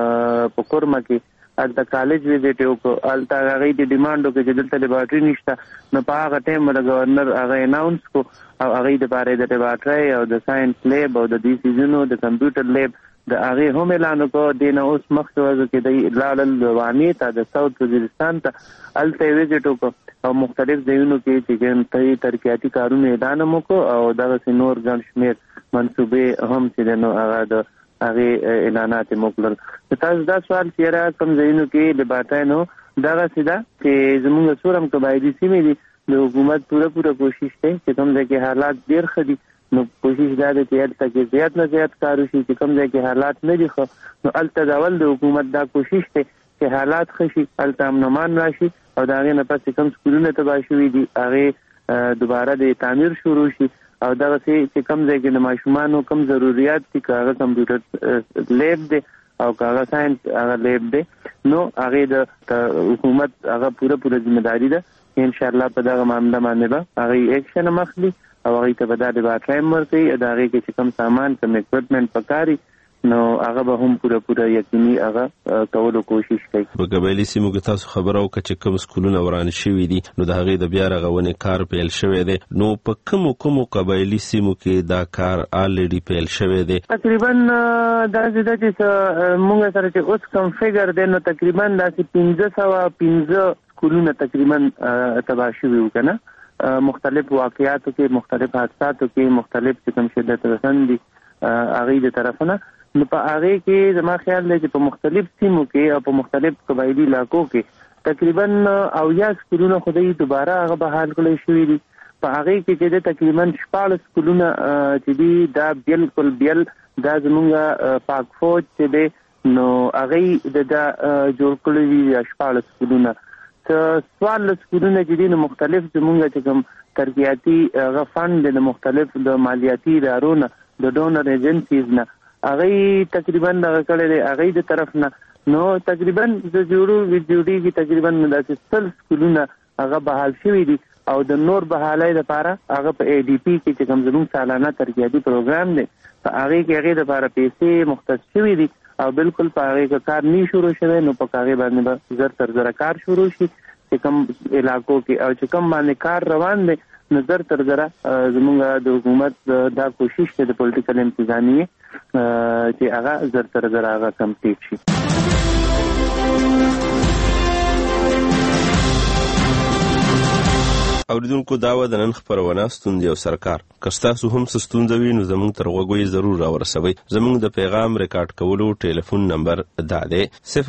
په کورمه کې الته کالج ویزټ وکړ الته هغه د ډیماند وکړ چې دلته لیبارټری نشته نو په هغه ټیم د گورنر هغه اناونس کو او هغه د باره د لیبارټری او د ساينس لیب او د دې سيزونو د کمپیوټر لیب د هغه هم اعلان وکړ دینه اوس مخکې کې د لالل وانی ته د ساوث وزیرستان ته الته ویزټ وکړ او مختلف ځایونو کې چې ترقیاتي کارونه اعلان وکړ او دغه نور ګڼ شمېر منصوبې هم چې نو هغه د هغه اعلانات موکلل. تاسو دا سوال چیرې کوم ځایونو کې د باتاینو دغه سیده چې زموږ سورم قبایلی سیمې دي د حکومت پوره کوشش کوي چې کوم ځای کې حالات ډیر ښه دي نو کوشش دا دی چې الته کې زیات نه زیات کار وشي چې کوم ځای کې حالات نه دي ښه نو الته د اول د حکومت دا کوشش دی چې حالات ښه شي الته امن راشي او دا غي نه پاتې کوم سکولونه تباه شوي دي هغه دوباره د تعمیر شروع شي او دا چې کوم ځای کې د ماشومانو کوم ضرورت دي هغه کمپیوټر لیب دی او هغه ساينس هغه لیب دی نو هغه د حکومت هغه پوره ځمېداري ده ان شاء الله په دغه معاملې باندې به هغه اکشن مخلي او هغه ته به د ټایم ورکړي دا هغه کې کوم سامان کوم اکوپمنٹ پکاري نو هغه به هم پوره یقیني هغه کولو کوشش کوي. په قبایلی سیمو کې تاسو خبرو چې کوم سکولونه وران شوي دي نو د هغه د بیا رغونې کار پیل شوی دی نو په کوم قبایلی سیمو کې دا کار الریډي پیل شوی دی تقریبا دا چې موږ سره چې اوس کوم فګر دی نو تقریبا دا 1515 سکولونه تقریبا تباه شوي وکنه مختلف واقعاتو کې مختلف حادثاتو کې مختلف کوم شدت رسندي هغه د طرفونه نو په هغه کې زما خیال دی چې په مختلف سیمو کې او په مختلف قبایلی علاقو کې تقریبا او یا سکولونه خدای دوباره هغه بحال کړی شوی دي په هغه کې چې تقریبا 14 سکولونه چې دي دا بالکل دا زمونږ پاک فوج چې دی نو هغه د جوړ کړی دي 14 سکولونه سوال سکولونه چې دي نو مختلف زمونږ چې کوم ترقیاتي هغه فند د مختلف د مالیاتي ادارو د ډونر ایجنسیز نه هغه تقریبا دغه کړي دی هغه د طرف نه نو تقریبا د جوړي کې تقریبا د سل سکولونه هغه بحال شوي دي او د نور بحالای لپاره هغه په ای ډی پی کې چې کوم زموږ سالانه ترقیاتي پروګرام دی په هغه کې هغه لپاره پیسې مختص شوي دي او بالکل په هغه کې کار نه شروع شوی نو په هغه باندې زر تر زر کار شروع شي چې کوم علاقو کې او چې کوم باندې کار روان دی نظر تر زره زموږ د حکومت دا کوشش دی د پولیټیکل انتظامیه چې هغه زر تر زره هغه کمپلیټ شي. اوریدونکو دا و د نن خبرونه ستوندې او سرکار کستاسو هم ستوندوي نو زموږ تر غوږی ضرور راورسوي. زموږ د پیغام ریکارډ کولو ټلیفون نمبر دا دی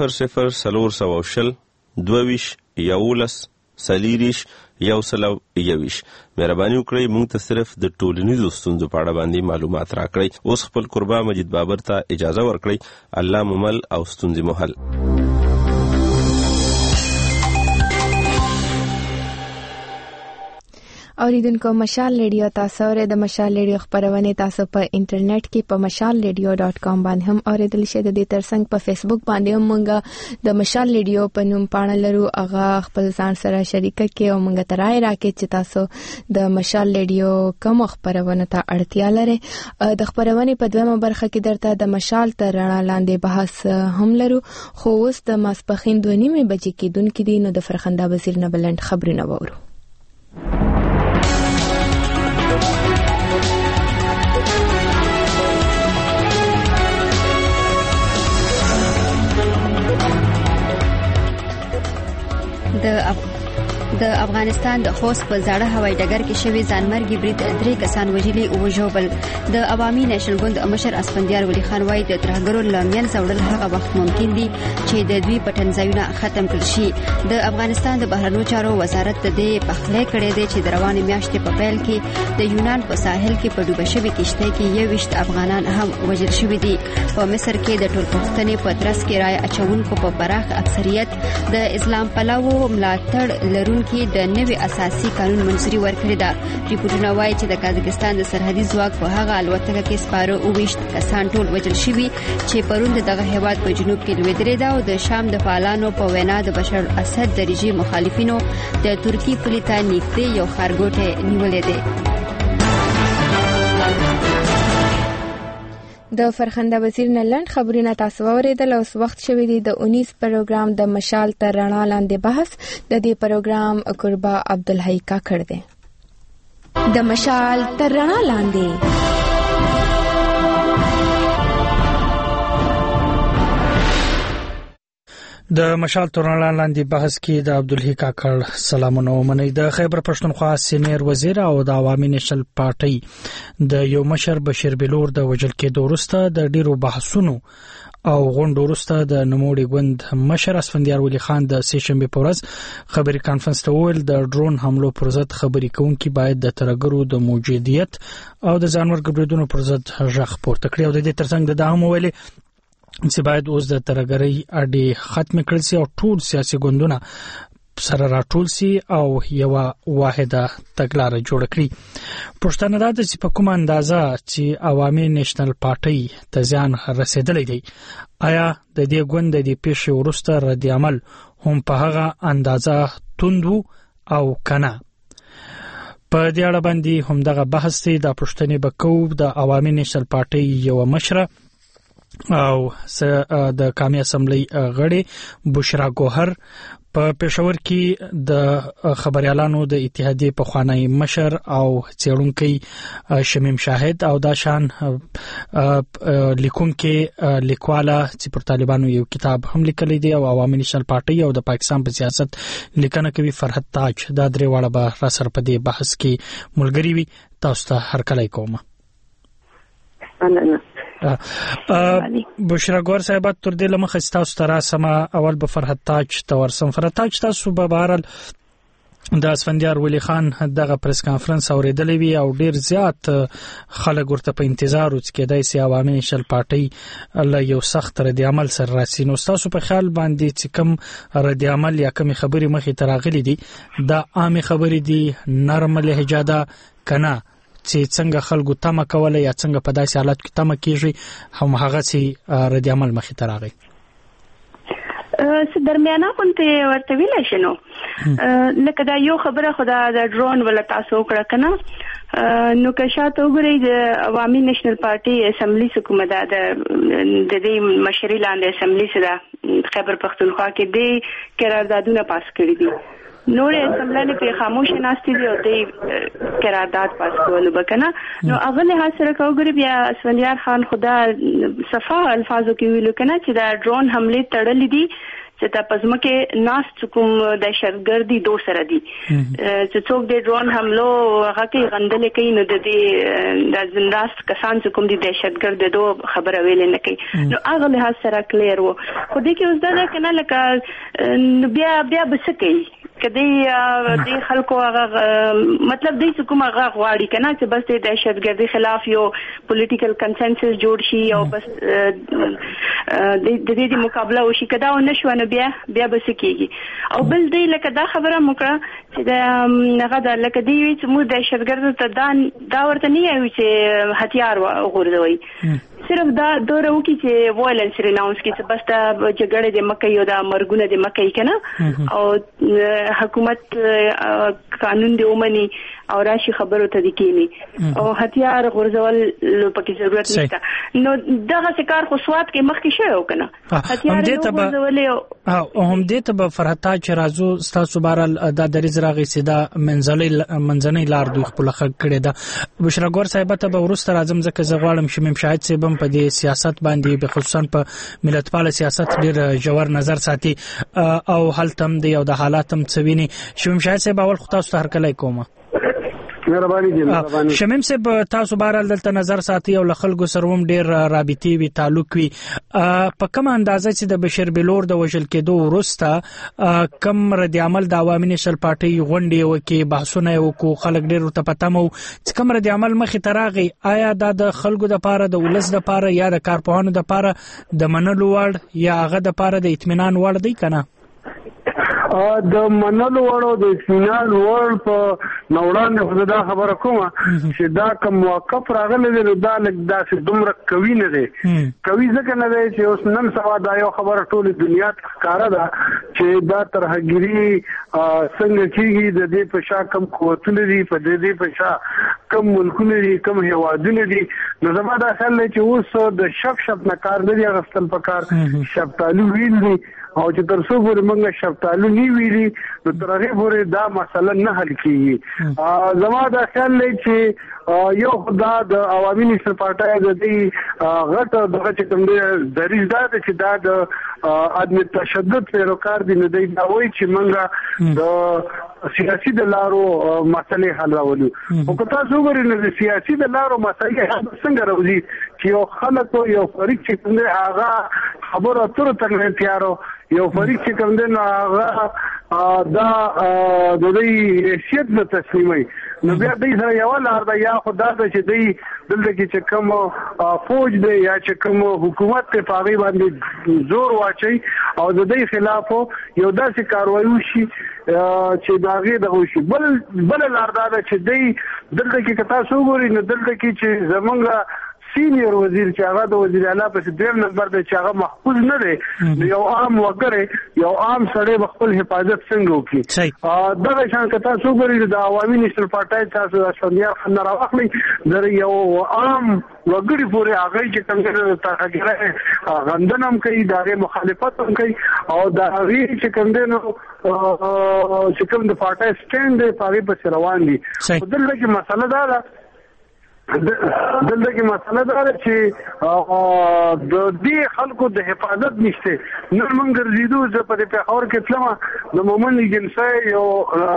00 22 11 سلیریش یو سلو یویش. مهرباني وکړئ موږ ته صرف د ټولنیزو ستونزو په اړه باندې معلومات راکړئ. اوس خپل قربا مجید بابر ته اجازه ورکړئ. الله ممل او ستونزې محل. اوریدونکو مشال ریډیو تاسو ور د مشال ریډیو خبرونه تاسو په انټرنیټ کې په mashalradio.com باندې هم اوریدل شئ. د دې ترڅنګ په فیسبوک باندې هم موږ د مشال ریډیو په نوم پاڼه لرو. هغه خپل ځان سره شریک کړئ او موږ ته رائے راکړئ چې تاسو د مشال ریډیو کوم خبرونه ته اړتیا لرئ. د خبرونه په دویمه برخه کې درته د مشال تر رڼا لاندې بحث هم لرو. خو اوس د ماسپخین 2:30 بجې کې دونکو دي نو د فرخنده وزیر نه بلند خبرونه وورو. د افغانستان د خوست په زاړه هوایي ډګر کې شوی ځانمرګي برید 3 کسان وژلي او وژوبل. د عوامي نېشنل ګوند مشر اسفندیار ولی خان وايي د ترهګرو لامین زوړل هغه وخت ممکن دي چې د دوی پټنځایونه ختم کړي شي. د افغانستان د بهرنیو چارو وزارت د دې پخلی کړی دی چې د روانې میاشتې په پیل کې د یونان په ساحل کې په ډوبه شوی کشته کې 21 افغانان هم وژل شوي دي. په مصر کې د ټولپوښتنې په ترڅ کې رائے اچونکو په پراخ اکثریت د اسلام پلوو ملاتړ لرونکي د نوي اساسي قانون منځوري ورکړې ده. ریپورتونه وايي چې د قازقستان د سرحدي ځواک په هغه الوتکه کې سپاره 29 کسان ټول وژل شوي چې پرون دغه هیواد په جنوب کې لوېدلې ده او د شام د فعالانو په وینا د بشار اسد د رژیم مخالفینو د ترکی پولي ته نږدې یو ښارګوټی نیولې دی. د فرخنده وزیر نه لند خبرونه تاسو اوریدل. اوس وخت شوی دی د 19 پروګرام د مشال تر رڼا لاندې بحث. د دې پروګرام قربا عبدالحی کا کړ دی. د مشال تر رڼا لاندې د مشال تورنړا لاندې بحث کې د عبدالحی کاکړ سلامونه ومني. د خیبر پښتونخوا سینیر وزیر او د عوامي نېشنل پارټي د یو مشر بشیر بلور د وژل کېدو وروسته د ډیرو بحثونو او غونډو وروسته د نوموړي ګوند مشر اسفندیار ولی خان د سهشنبه په ورځ خبري کانفرنس ته ویل د ډرون حملو پر ضد خبري کوونکي باید د ترګرو د موجودیت او د ځانور ګډوډونو پر ضد غږ پورته کړي او د دې ترڅنګ د دامو ویلي چې باید اوس د ترګرۍ اډې ختم کړل شي او ټول سیاسي ګوندونه سره راټول شي او یو واحده تګلارې جوړ کړي. پښتنه دا چې په کومه اندازه چې عوامي نېشنل پارټي ته ځان رسیدلې دی آیا د دې ګوند د پیښې وروسته رد عمل هم په هغه اندازه توندو او کنه. په دې اړه باندې هم دغه بحث دی د پښتنې بکو د عوامي نېشنل پارټي یو مشره او د قومي اسمبلی غړي بشرا ګوهر په پېښور کې د خبريالانو د اتحادیې په خوانی مشر او څېړونکي شمیم شاهد او دا شان لیکونکي لیکواله چې پر طالبانو یو کتاب هم لیکلی دی او عوامي نېشنل پارټي او د پاکستان په سیاست لیکنه کوي فرحت تاج دا درې واړه به را سره په دې بحث کې ملګری وي. تاسو ته هرکلی کوم. بشرا ګور صاحب تر دې لمخ تاسو ته راسمه اول به فرحت تاج تورسم. فرحت تاج تاسو به بهرال د اسفندیار ولی خان دغه پریس کانفرنس اوریدلې وی او ډیر زیات خلک ورته په انتظار وڅ کېدای سي عوامي نېشنل پارټي له یو سخت رد عمل سره راسي. نو تاسو په خیال باندې چې کوم رد عمل یا کوم خبري مخې تراغلي دي دا عامه خبري دي نرم لهجه ده کنه چې څنګه خلکو تمه کوله یا څنګه په داسې حالت کې تمه کیږي هم هغه چې رد عمل مخې ته راغی. درمیانه پونته ورته ویل شنو لکه دا یو خبره خدا د ډرون ولا تاسو کړه کنه نو که شاته وګورئ د عوامي نېشنل پارټي اسمبلی حکومت د دې مشري لاندې اسمبلی سره خیبر پښتونخوا کې د قراردادونه پاس کړی دي. نور اسمبلی په خاموش ناشتي دی او د قرارداد پاس کول وکنه نو اول حاصل کوګری بیا اسفندیار خان خدا صفا الفاظو کې ویل کنه چې دا ډرون حمله تړلې دي چې تاسو مکه ناس کوم دهشتګردي دو سره دي چې څوک د ډرون حملو هغه کې غندل کوي نو د دې د زنداست کسان چې کوم دي دهشتګرد دو خبره ویل نه کوي نو هغه له سره کلیر وو خو دې کې اوس دا کنه لکه بیا بسکه کدی د خلکو هغه مطلب دې چې کوم هغه غواړي کنه چې بس د دهشتګردي خلاف یو پولیټیکل کنسنسس جوړ شي او بس د دې مقابله وشي کدا او نشو نه بیا بس کېږي او بل دې لکه دا خبره مکړه چې هغه د لکه دی چې موږ د دهشتګردو ته دا ورته نه یو چې هتیار وغورځوي صرف دا دوره وکي چې وایلنس ریناونس کی چې بس د جګړې د مکه یو د مرګونه د مکه کنه او حکومت قانون دی ومني او راشي خبرو ته د کینی او هتیار غورځول پکې ضرورت نشته نو دغه کار خو سواد کې مخکې شوی کنه هتیار غورځول او هم دې ته به فرحتا چې رازو ستاسو بارال د دریز راغی سیدا منځنۍ لار دوی خپل خګ کړی دا بشرا ګور صاحب ته به ورسته راځم ځکه زه غواړم شمیم شاهد صاحب په دې سیاست باندې به خصوصا په ملتپال سیاست ډیر جوړ نظر ساتي او حالتم دی او د حالاتم څویني شمیم شاهد صاحب اول خو تاسو هر کله کومه شمیم صاحب تاسو بهرحال دلته نظر ساتي او خلکو سره هم ډیر رابطي وي تعلق وي په کوم اندازه چې د بشیر بلور د وژل کېدو وروسته کم رد عمل د عوامي نشل پارټي غونډې وکي بحثونه وکړو خلک ډیر ورته پته مو چې کم رد عمل مخې ته راغی آیا د خلکو د پاره د ولس د پاره یا د کارپوهانو د پاره د منلو وړ یا هغه د پاره د اطمینان وړ دی کنه د منلو وړو د اطمینان وړ په نوړان خو دا خبره کومه چې دا کوم موقف راغلی دی دا لږ داسې دومره قوي نه دی قوي ځکه نه دی چې اوس نن سبا دا یو خبره ټولې دنیا ته ښکاره ده چې دا ترهګري څنګه کېږي د دې په شا کم قوتونه دي په دې په شا کم ملکونه دي کم هیوادونه دي نو زما دا خیال دی چې اوس د شپ نه کار نه دی اخیستل پکار شفتالو ویل دي او چې تر څو پورې موږ شفتالو نه ویلي نو تر هغه پورې دا مسله نه حل کیږي زما دا خیال دی چې یو خدا د عوامي نشل پارټي د دې غټ دغه چې کوم دی دریځ دا چې دا د عدم تشدد پیروکار دي نه دی دا وایي چې موږ د سیاسي د لارو مسلې حل راولو او که تاسو وګورئ نو د سیاسي د لارو مسلې حل څنګه راوځي چې یو خلک یو فریق چې کوم دی هغه خبره تر څنګه تیارو یو فریق چې کوم دی نو هغه دا د دې حیثیت نه تسلیمي نو بیا دې سره یو لار دا یا خدای ته چې دې دلته کې چې کوم فوج دی یا چې کوم حکومت په پاغي باندې زور واچي او د دې خلاف یو داسې کاروایی وشي چې داغه دغه شي بل لار دا چې دې دلته کې تاسو وګورئ نو دلته کې چې زمونږ سینیئر وزیر چې هغه د وزیر اعلی په دویم نمبر دی چې هغه محفوظ نه دی یو عام وګړی یو عام سړی خپل حفاظت څنګه وکړي دغه شان کته څو غوړي د عوامي نشل پارټي تاسو اسفندیار خان راوخلی در یو عام وګړي پورې هغه چې څنګه تاګره غندنم کوي دغه مخالفت هم کوي او دغه چې کوم نو چې کوم د پارټي سټاند دی په پس روان دي دلته کې مسله دا ده دلته کې مسله دا ده چې د دې خلکو د حفاظت نشته نن موږ ګرځېدو چې په پیښور کې تلمه د مومن جنسي یو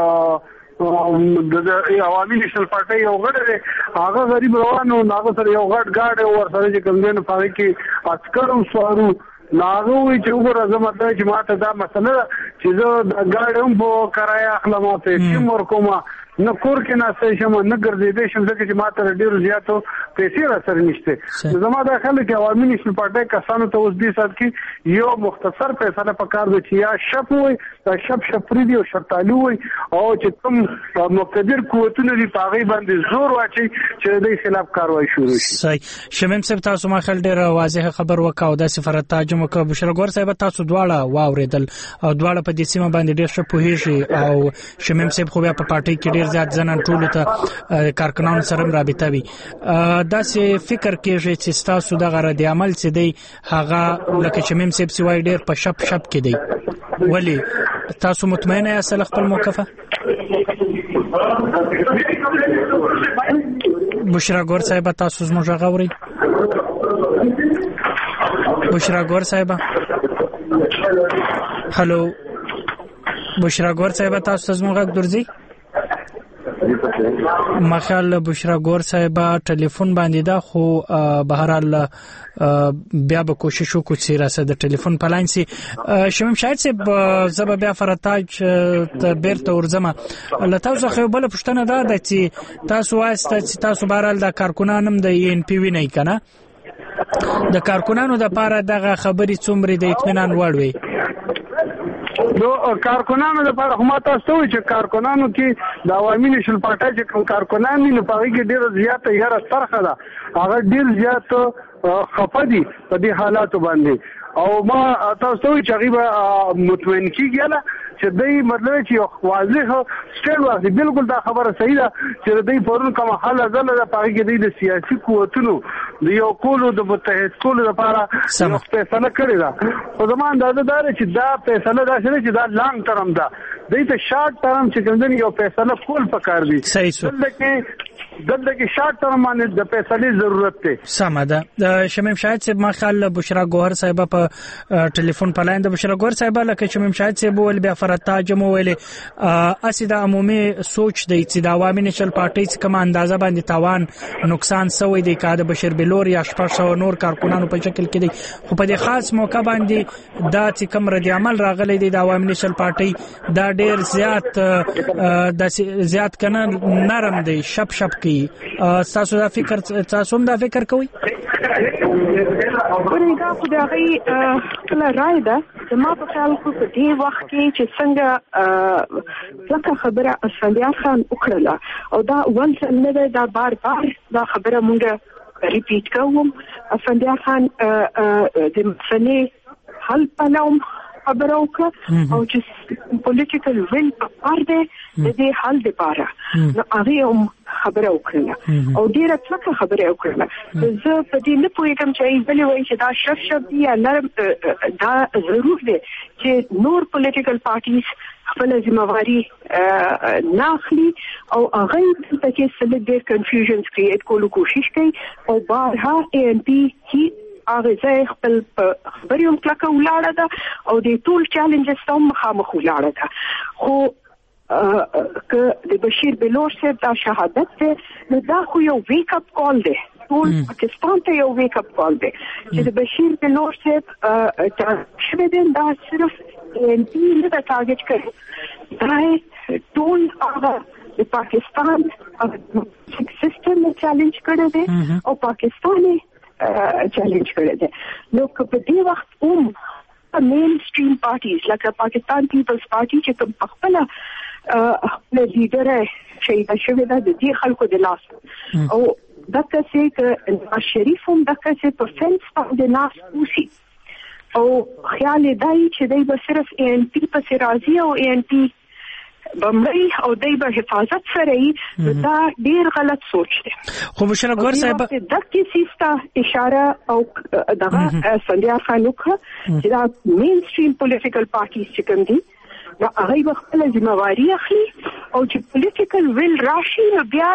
د عوامي نشل پارټي یو غړی هغه غریب روانو هغه سره یو غټ گاډ ور سره چې کوم دین په کې عسکرو سوارو ناغوي چې وګوره زما ته چې ماته دا مسله چې زه د گاډ هم په کرایه اخلم او په تیمور کومه نه کور کې نه څه شم نه ګرځېدې شم ځکه چې ماته ډېر زیاتو پیسې را سره نشته زما دا خلک چې عوامي نشل پارټي کسانو ته اوس دې سات کې یو مختصر فیصله پکار دی چې یا شپ وي دا شپ شپري دی او شرطالو وي او چې کوم مقتدر قوتونه دي پاغي باندې زور واچي چې د خلاف کاروایی شروع شي صحیح شمیم صاحب تاسو ما خل ډېر واضح خبر وکاو د صفر ترجمه کو بشرګور صاحب تاسو دواړه واوریدل او دواړه په دې سیمه باندې ډېر ښه پوهیږي او شمیم صاحب خو بیا په پارټي کې ډېر زیات ځنن ټول ته کارکنان سره رابطه وي دا سه فکر کېږي چې تاسو د غره د عمل څه دی هغه لکه چې مم سیب سوای ډیر په شپ کې دی ولی تاسو مطمئنه یاست خپل موقفه بشرا ګور صاحب تاسو زموږ غوړي بشرا ګور صاحب هالو بشرا ګور صاحب تاسو زموږ درځي مخال بشرا ګور صاحب ټلیفون باندې دا خو بهرحال بیا به کوشش وکړو چې راسه د ټلیفون په لاین سي شمیم شاهد صاحب زب بیا فرتاج ته بیرته ورځم الله تاسو خو بل پښتنه دا د چې تاسو واسطه چې تاسو بهرحال د کارکونانم د ان پی وی نه کنه د کارکونانو د پاره دغه خبري څومره د اطمینان وړوي نو کارکونانو لپاره هم تاسو ته چې کارکونانو کې د عوامي نشل پارټي چې کوم کارکونان دي نو په کې ډیر زیات یاره طرحه ده هغه ډیر زیات خفدي په دې حالاتو باندې او ما تاسو ته چې غیبه مطمئن کیږي چې دای مطلب چې واضح سټیل واضح بالکل دا خبره صحیح ده چې دای پرون کوم حل ځل د پاره کې د سیاسي قوتونو د یو کولو د متحد کولو لپاره یو فیصله کړې ده خو زموږ د اندازه چې دا فیصله دا شوه چې دا لانګ ټرم ده دای ته شارټ ټرم چې کوم یو فیصله کول پکار دي دلته کې شارټ ټرم باندې د فیصلې ضرورت ده سم ده شمیم شاهد صاحب ما خل بشرا ګوهر صاحب په ټلیفون په لاین د بشرا ګوهر صاحب لکه شمیم شاهد صاحب ول بیا فرتا جمع ویلې اسیدا عمومي سوچ دی چې د عوامي نشل پارټي کوم اندازه باندې تاوان نقصان سوی دی کاده بشیر بلور یا شپږ نور کارکونانو په شکل کې دی خو په دې خاص موقع باندې دا چې کوم رد عمل راغلی دی د عوامي نشل پارټي دا ډیر زیات کنه نرم دی شپ کی تاسو دا فکر کوئ ورېدا خو دا غي کله راي ده زما په خیال خو په دې وخت کې چې څنګه لکه خبره اسفندیار خان وکړه او دا ونس نه دا بار دا خبره مونږه ریپیټ کوم اسفندیار خان د مسلې حل پلوم خبره وکړه او چې پولیټیکل ویل پکار دی د دې حل لپاره نو هغه هم خبره وکړه او ډیره څه خبره وکړه زه په دې نه پوهیږم چې بلې وایي چې دا شف دی یا نرم دا ضرور دی چې نور پولیټیکل پارټیز خپل ذمہواری ناخلي او هغه ته کې څه ډېر کنفیوژنز کریټ کولو کوشش کوي او بارها ANC چې هغه ځای خپل خبريوم کلکه ولاړه ده او د ټول چیلنجز ته مخامخ ولاړه ده خو که د بشیر بلور صاحب دا شهادت ده نو دا خو یو ویک اپ کال دی ټول پاکستان ته یو ویک اپ کال دی چې د بشیر بلور صاحب شوه دین دا صرف ANC نه دا ټارګټ کړي دا ټول هغه د پاکستان سیستم چیلنج کړی دی او پاکستاني چیلنج کړی دی نو که په دې وخت مین سټریم پارټیز لکه پاکستان پیپلز پارټي چې کوم خپل لیډر شهید شوی دا د دې خلکو د لاس او دغه څه ک شریف هم دغه څه په فنس باندې ناس اوسي او خیال دی چې دوی به صرف ANC په راضي او ANC بمړی او دای به حفاظت سره ای دا ډیر غلط سوچ دی خو بشرا ګور صاحب دغه سیستا اشاره او دغه سندیا خانوکه چې دا مین سټریم پولیټیکل پارټیز چې کوم دي نو هغه خپل ذمہواری اخلي او چې پولیټیکل ویل راشي نو بیا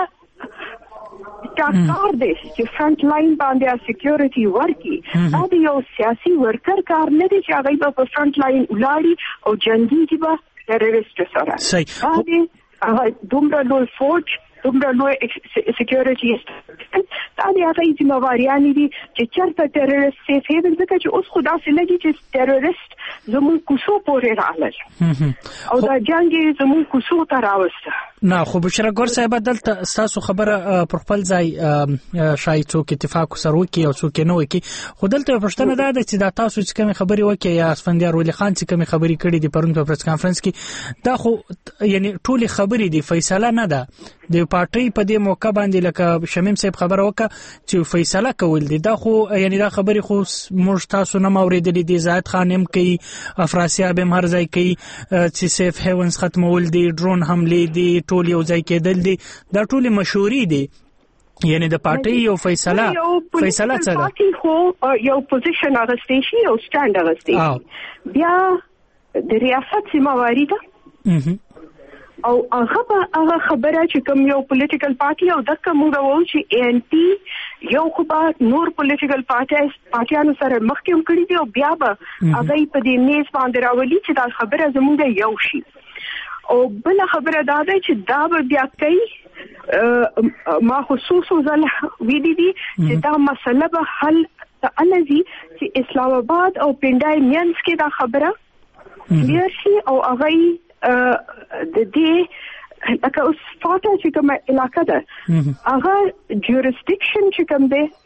کار دی چې فرنٹ لاین باندې سکیورټي ورکی دا د یو سیاسي ورکر کار نه دی چې هغه په فرنٹ لاین ولاړی او جنگي دی به terrorist سره صحیح دومره لوی فورج دومره لوی سکیورټي دا د هغه ذمہواریانې دي چې چرته ټیرریست سیف هیون ځکه چې اوس خدا سي لګي چې ټیرریست زموږ کوڅو پورې راغلل او دا جنگ زموږ کوڅو ته راوسته نه خو بشرا ګور صاحب دلته تاسو خبره پر خپل ځای شاید څوک اتفاق سره وکي او څوک نه وکي خو دلته پښتنه ده چې دا تاسو چې کوم خبري وکي یا اسفندیار ولی خان چې کوم خبري کړي دي پرون په پریس کانفرنس کې دا خو یعنی ټول خبري دي فیصله نه ده د پارټي په دې موقع باندې لکه شمیم صاحب خبره وکړه چې فیصله کول دي دا خو یعنی دا خبري خو موږ تاسو نه اوریدلې دي زاهد خان هم کوي افراسیاب هم هر ځای کوي چې سیف هیونز ختمول دي ډرون حمله دي ټول یو ځای کېدل دي دا ټول مشوري دي یعنی د پارټي یو فیصله څه ده خو یو پوزیشن اغستې شي او سټاند اغستې شي بیا د ریاست ذمہواری ده او هغه خبره چې کوم یو پولیټیکل پارټي او دغه موږ وایو چې ANC یو خو به نور پولیټیکل پارټیانو سره مخکې کړی دی او بیا به هغه په دې میز باندې راولي چې دا خبره زموږ یو شي او بل خبره دا ده چې دا به بیا کوي ما خصوصو ځل ویلي دي چې دا مسله به حل الزي چې اسلام آباد او پنډای مینس کې دا خبره کلیر شي او هغه د دې لکه اوس فاټا چې کومه علاقه ده هغه جورسډکشن چې کوم دی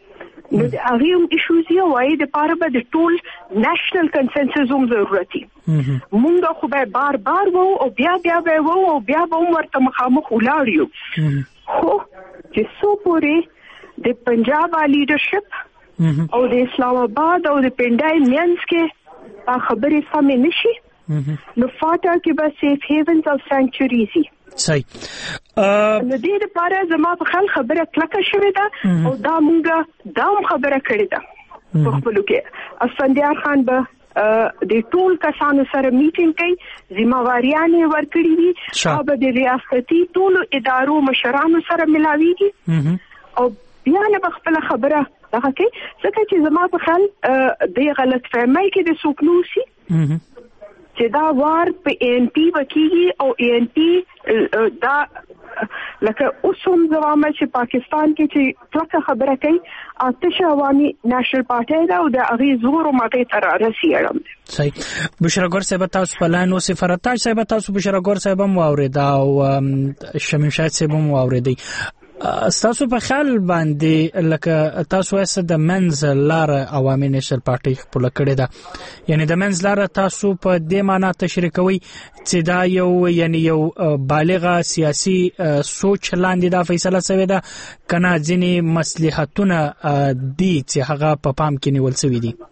نو د هغه ایشوز یو وای د پاره به د ټول نېشنل کنسنسس هم ضرورتي مونږ خو به بار بار وو او بیا به وو او بیا به ورته مخامخ ولاړیو خو چې څو پورې د پنجاب لیډرشپ او د اسلام آباد او د پنډای مینس کې خبرې سمې نشي نو فاټا کې به سیف هیونز او سانکچوريز صحیح نو دې لپاره زما په خل خبره کلکه شوې ده او دا مونږه دا خبره کړې ده په خپل کې اسفندیار خان به د ټول کسانو سره میټینګ کوي ځمواريان ورکړي دي او د ریاستي ټول ادارو مشرانو سره ملاويږي او بیا نه خپل خبره هغه کوي ځکه چې زما په خل د غلط فهمۍ کې د سوکنوسي چې دا وار په ان پی وکیږي او ان پی دا لکه اوسم زمامه چې پاکستان کې چې ټکه خبره کوي آتش عوامي نېشنل پارټي دا او د هغه زور او ماته تر رسیدم صحیح بشرا ګور صاحب تاسو په لاین او سفارتاج صاحب تاسو بشرا ګور صاحب مو اوریدا او شمیم شاه صاحب مو اوریدي تاسو په خیال باندې لکه تاسو اسه د منز لار عوامي نېشنل پارټي خپل کړی دا یعنی د منز لار تاسو په دې معنی تشریح کوي چې دا یو بالغه سیاسي سوچ لاندې دا فیصله شوې ده کنه ځینې مصلحتونه دي چې هغه په پام کې نیول شوی دي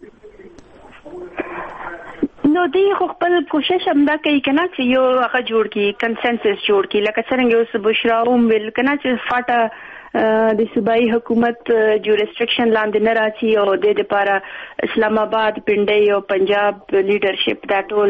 نو دی خو خپل کوشش هم دا کوي کنه چې یو هغه جوړ کی کنسنسس جوړ کی لکه څنګه اوس بشرا هم ویل کنه چې فاټا د صوبایي حکومت جورسټریکشن لاندې نه راځي او د لپاره اسلام آباد پنډي او پنجاب لیډرشپ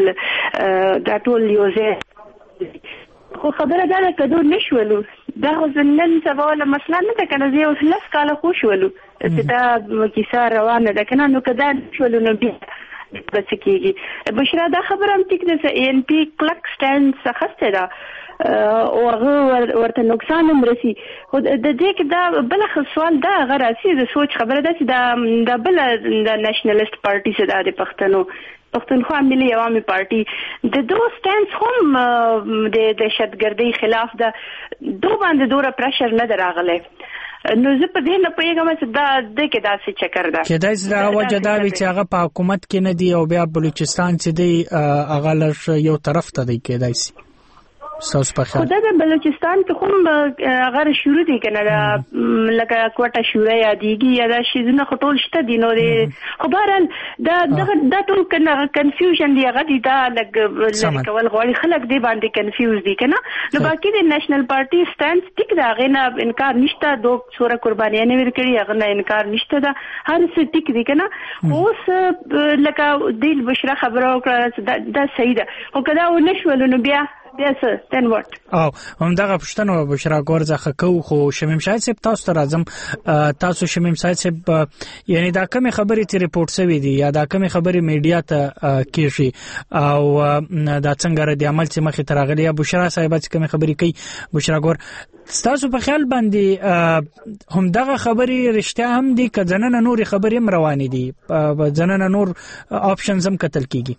دا ټول یو ځای خو خبره دا کدو نشولو دا ځنن سوال مسله نه ده کنه زه اوس لس کاله خو شولو چې دا کیسه روانه ده کنه نو کدا شولو نو بیا بس کېږي بشرا دا خبره هم ټیک ده چې ان پی کلک سټاند څخه ده او هغه ورته نقصان هم رسي خو د دې کې دا بل سوال دا هغه راسي د سوچ خبره ده چې دا بل د نېشنلیست پارټي څخه د پښتونخوا ملي عوامي پارټي د دوه سټانس هم د دهشتګردۍ خلاف ده دوه باندې دوره پرشر نه دراغله نو زه په دې نه پوهیږم چې دا د کې داسې چکر ده کېدای شي دا وجه دا وي چې هغه په حکومت کې نه دی او بیا بلوچستان چې دی هغه لږ یو طرف ته دی کېدای شي تاسو په خیال خدای د بلوچستان کې کوم غیر شروع دي کنه لکه کوټه شورا یادېږي یا دا شي نه خټول شته دي نو خو بهرحال دا ټول کنه کنفیوژن دی هغه دي دا لکه کول غواړي خلک دی باندې کنفیوز دي کنه نو باقي د نېشنل پارټي سټانس ټیک دا غنه انکار نشته دوه څوره قربانیان ورکړي هغه نه انکار نشته دا هر څه ټیک دي کنه اوس لکه د بشرا خبرو کړه دا صحیح ده خو کدا و نشول نو بیا then what او هم دغه پښتنو بشرا ګورځه خو خو شمیم شاهد صاحب تاسو ته راځم تاسو شمیم شاهد صاحب یعنی دا کوم خبرې چې ریپورت شوې دي یا دا کوم خبرې میډیا ته کیږي او دا څنګه ردی عمل چې مخې ترغلی یا بشرا صاحب چې کوم خبرې کوي بشرا ګور تاسو په خیال باندې هم دغه خبرې رښتیا هم دي که ځننه نور خبرې هم روانې دي ځننه نور آپشنز هم کتل کیږي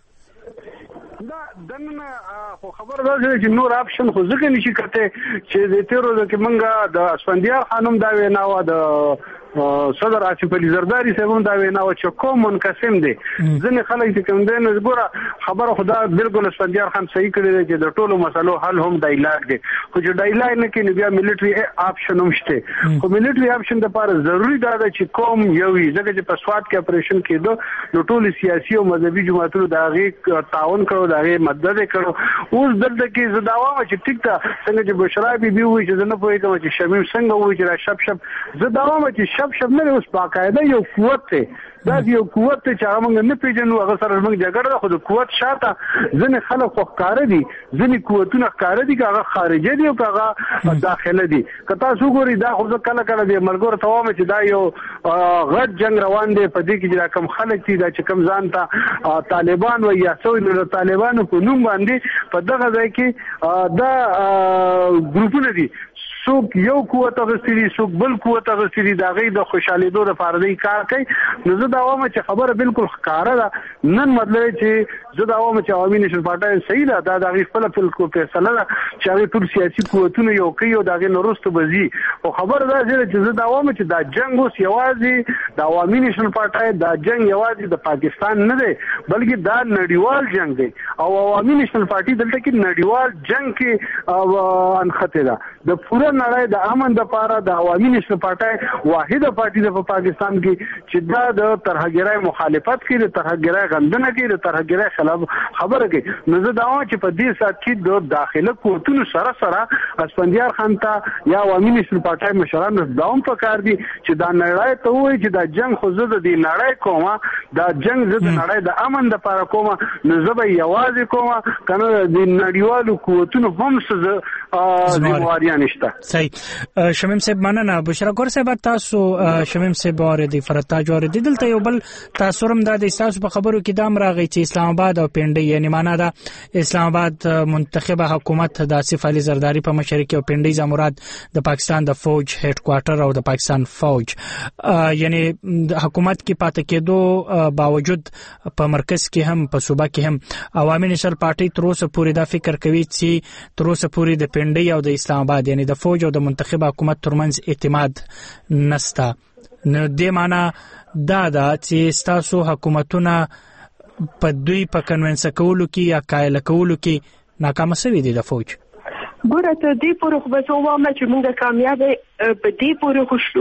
دنه خو خبر راځي چې نور آپشن خو ځکه نشي کته چې د تیرو د منګه د اسفندیار خانم دا ویناوه د صدر آصف علي زرداری صاحب دا ویناوه چې کوم منقسم دي ځنه خلک چې کوم دین وګوره خبره خدا بالکل اسفندیار خان صحیح کړی دی چې د ټولو مسلو حل هم ډایلاګ دی خو چې ډایلاګ نه کې بیا ملټری آپشن هم شته خو ملټری آپشن د لپاره ضروری دا ده چې کوم یو ځکه چې په سواد کې اپریشن کېدو نو ټول سیاسي او مذهبي جماعتونو د هغه تعاون کړو د هغه مدد کړو اوس دلته کې زداوا چې ټیک ته څنګه چې بشرا بي وي چې نه پوهیږم چې شمیم څنګه وي چې شپ زداوا چې شپ نه اوس باقاعده یو قوت ته دا یو قوت ته چې موږ نه پیژنو هغه سره موږ جګړه خو د قوت شاته ځنه خلک خو ښکار دي ځنه قوتونه ښکار دي هغه خارجي دي او هغه داخله دي کته څو ګوري دا خو کله کله د ملګرو توامه چې دا یو غټ جنگ روان دی په دې کې چې کم خلک دي دا چې کم ځان ته طالبان و یا څو نو طالبانو په نوم باندې په دغه ځای کې دا ګروپونه دي څوک یو قوت غوښتي څوک بل قوت غوښتي دا غي د خوشالېدو د فاردي کار کوي نو زه دا وایم چې خبره بالکل ښکاره ده نن مطلب چې زه دا وایم چې عوامي نېشنل پارټي صحیح ده دا غي خپل فیصله ده چې هغه ټول سیاسي قوتونه یو کوي او دا غي نورستو بزي خو خبر دا چې زه دا وایم چې دا جنگ اوس یوازې د عوامي نېشنل پارټۍ دا جنگ یوازې د پاکستان نه دی بلکې دا نړیوال جنگ دی او عوامي نېشنل پارټۍ دلته کې نړیوال جنگ کې انخته ده د پوره نړۍ د امن لپاره د عوامي نېشنل پارټۍ واحده پارټۍ ده په پاکستان کې چې دا د ترهګرۍ مخالفت کوي د ترهګرۍ غندنه کوي د ترهګرۍ خلاف خبره کوي نو زه دا وایم چې په دې سات کې د داخله قوتونو سره اسفندیار خان ته یا عوامي نېشنل پارټۍ مشرانو داوم پکار دي چې دا نړۍ ته وایي چې دا جنگ خو زه د دې نړۍ کومه دا جنگ زه د نړۍ د امن لپاره کومه نو زه به یوازې کومه کنه د نړیوالو قوتونو هم څه ذمہواریاں نشته. صحیح. شمیم صاحب مننه. بشرا ګور صاحب تاسو شمیم صاحب اوریدي فرتاج اوریدي دلته یو بل تاسو هم د تاسو په خبرو کې دام راغی چې اسلام آباد او پنډي یعنی معنا دا اسلام آباد منتخبه حکومت د آصف علي زرداری په مشرۍ کې او پنډي زمورات د پاکستان د فوج هډ کوارټر او د پاکستان فوج یعنی د حکومت کې پاتې کېدو باوجود په مرکز کې هم په صوبه کې هم عوامي نېشنل پارټي تر اوسه پورې دا فکر کوي چې تر اوسه پورې د پنډي او د اسلام آباد یعنی د فوج او د منتخبه حکومت ترمنځ اعتماد نسته. نو د معنا دا چې ستاسو حکومتونه په دوی په کنوینس کولو کې یا قائل کولو کې ناکام شوي دي د فوج. ګوره ته دې پورې خو به زه وایم چې موږ کامیابه په دې پورې خوشو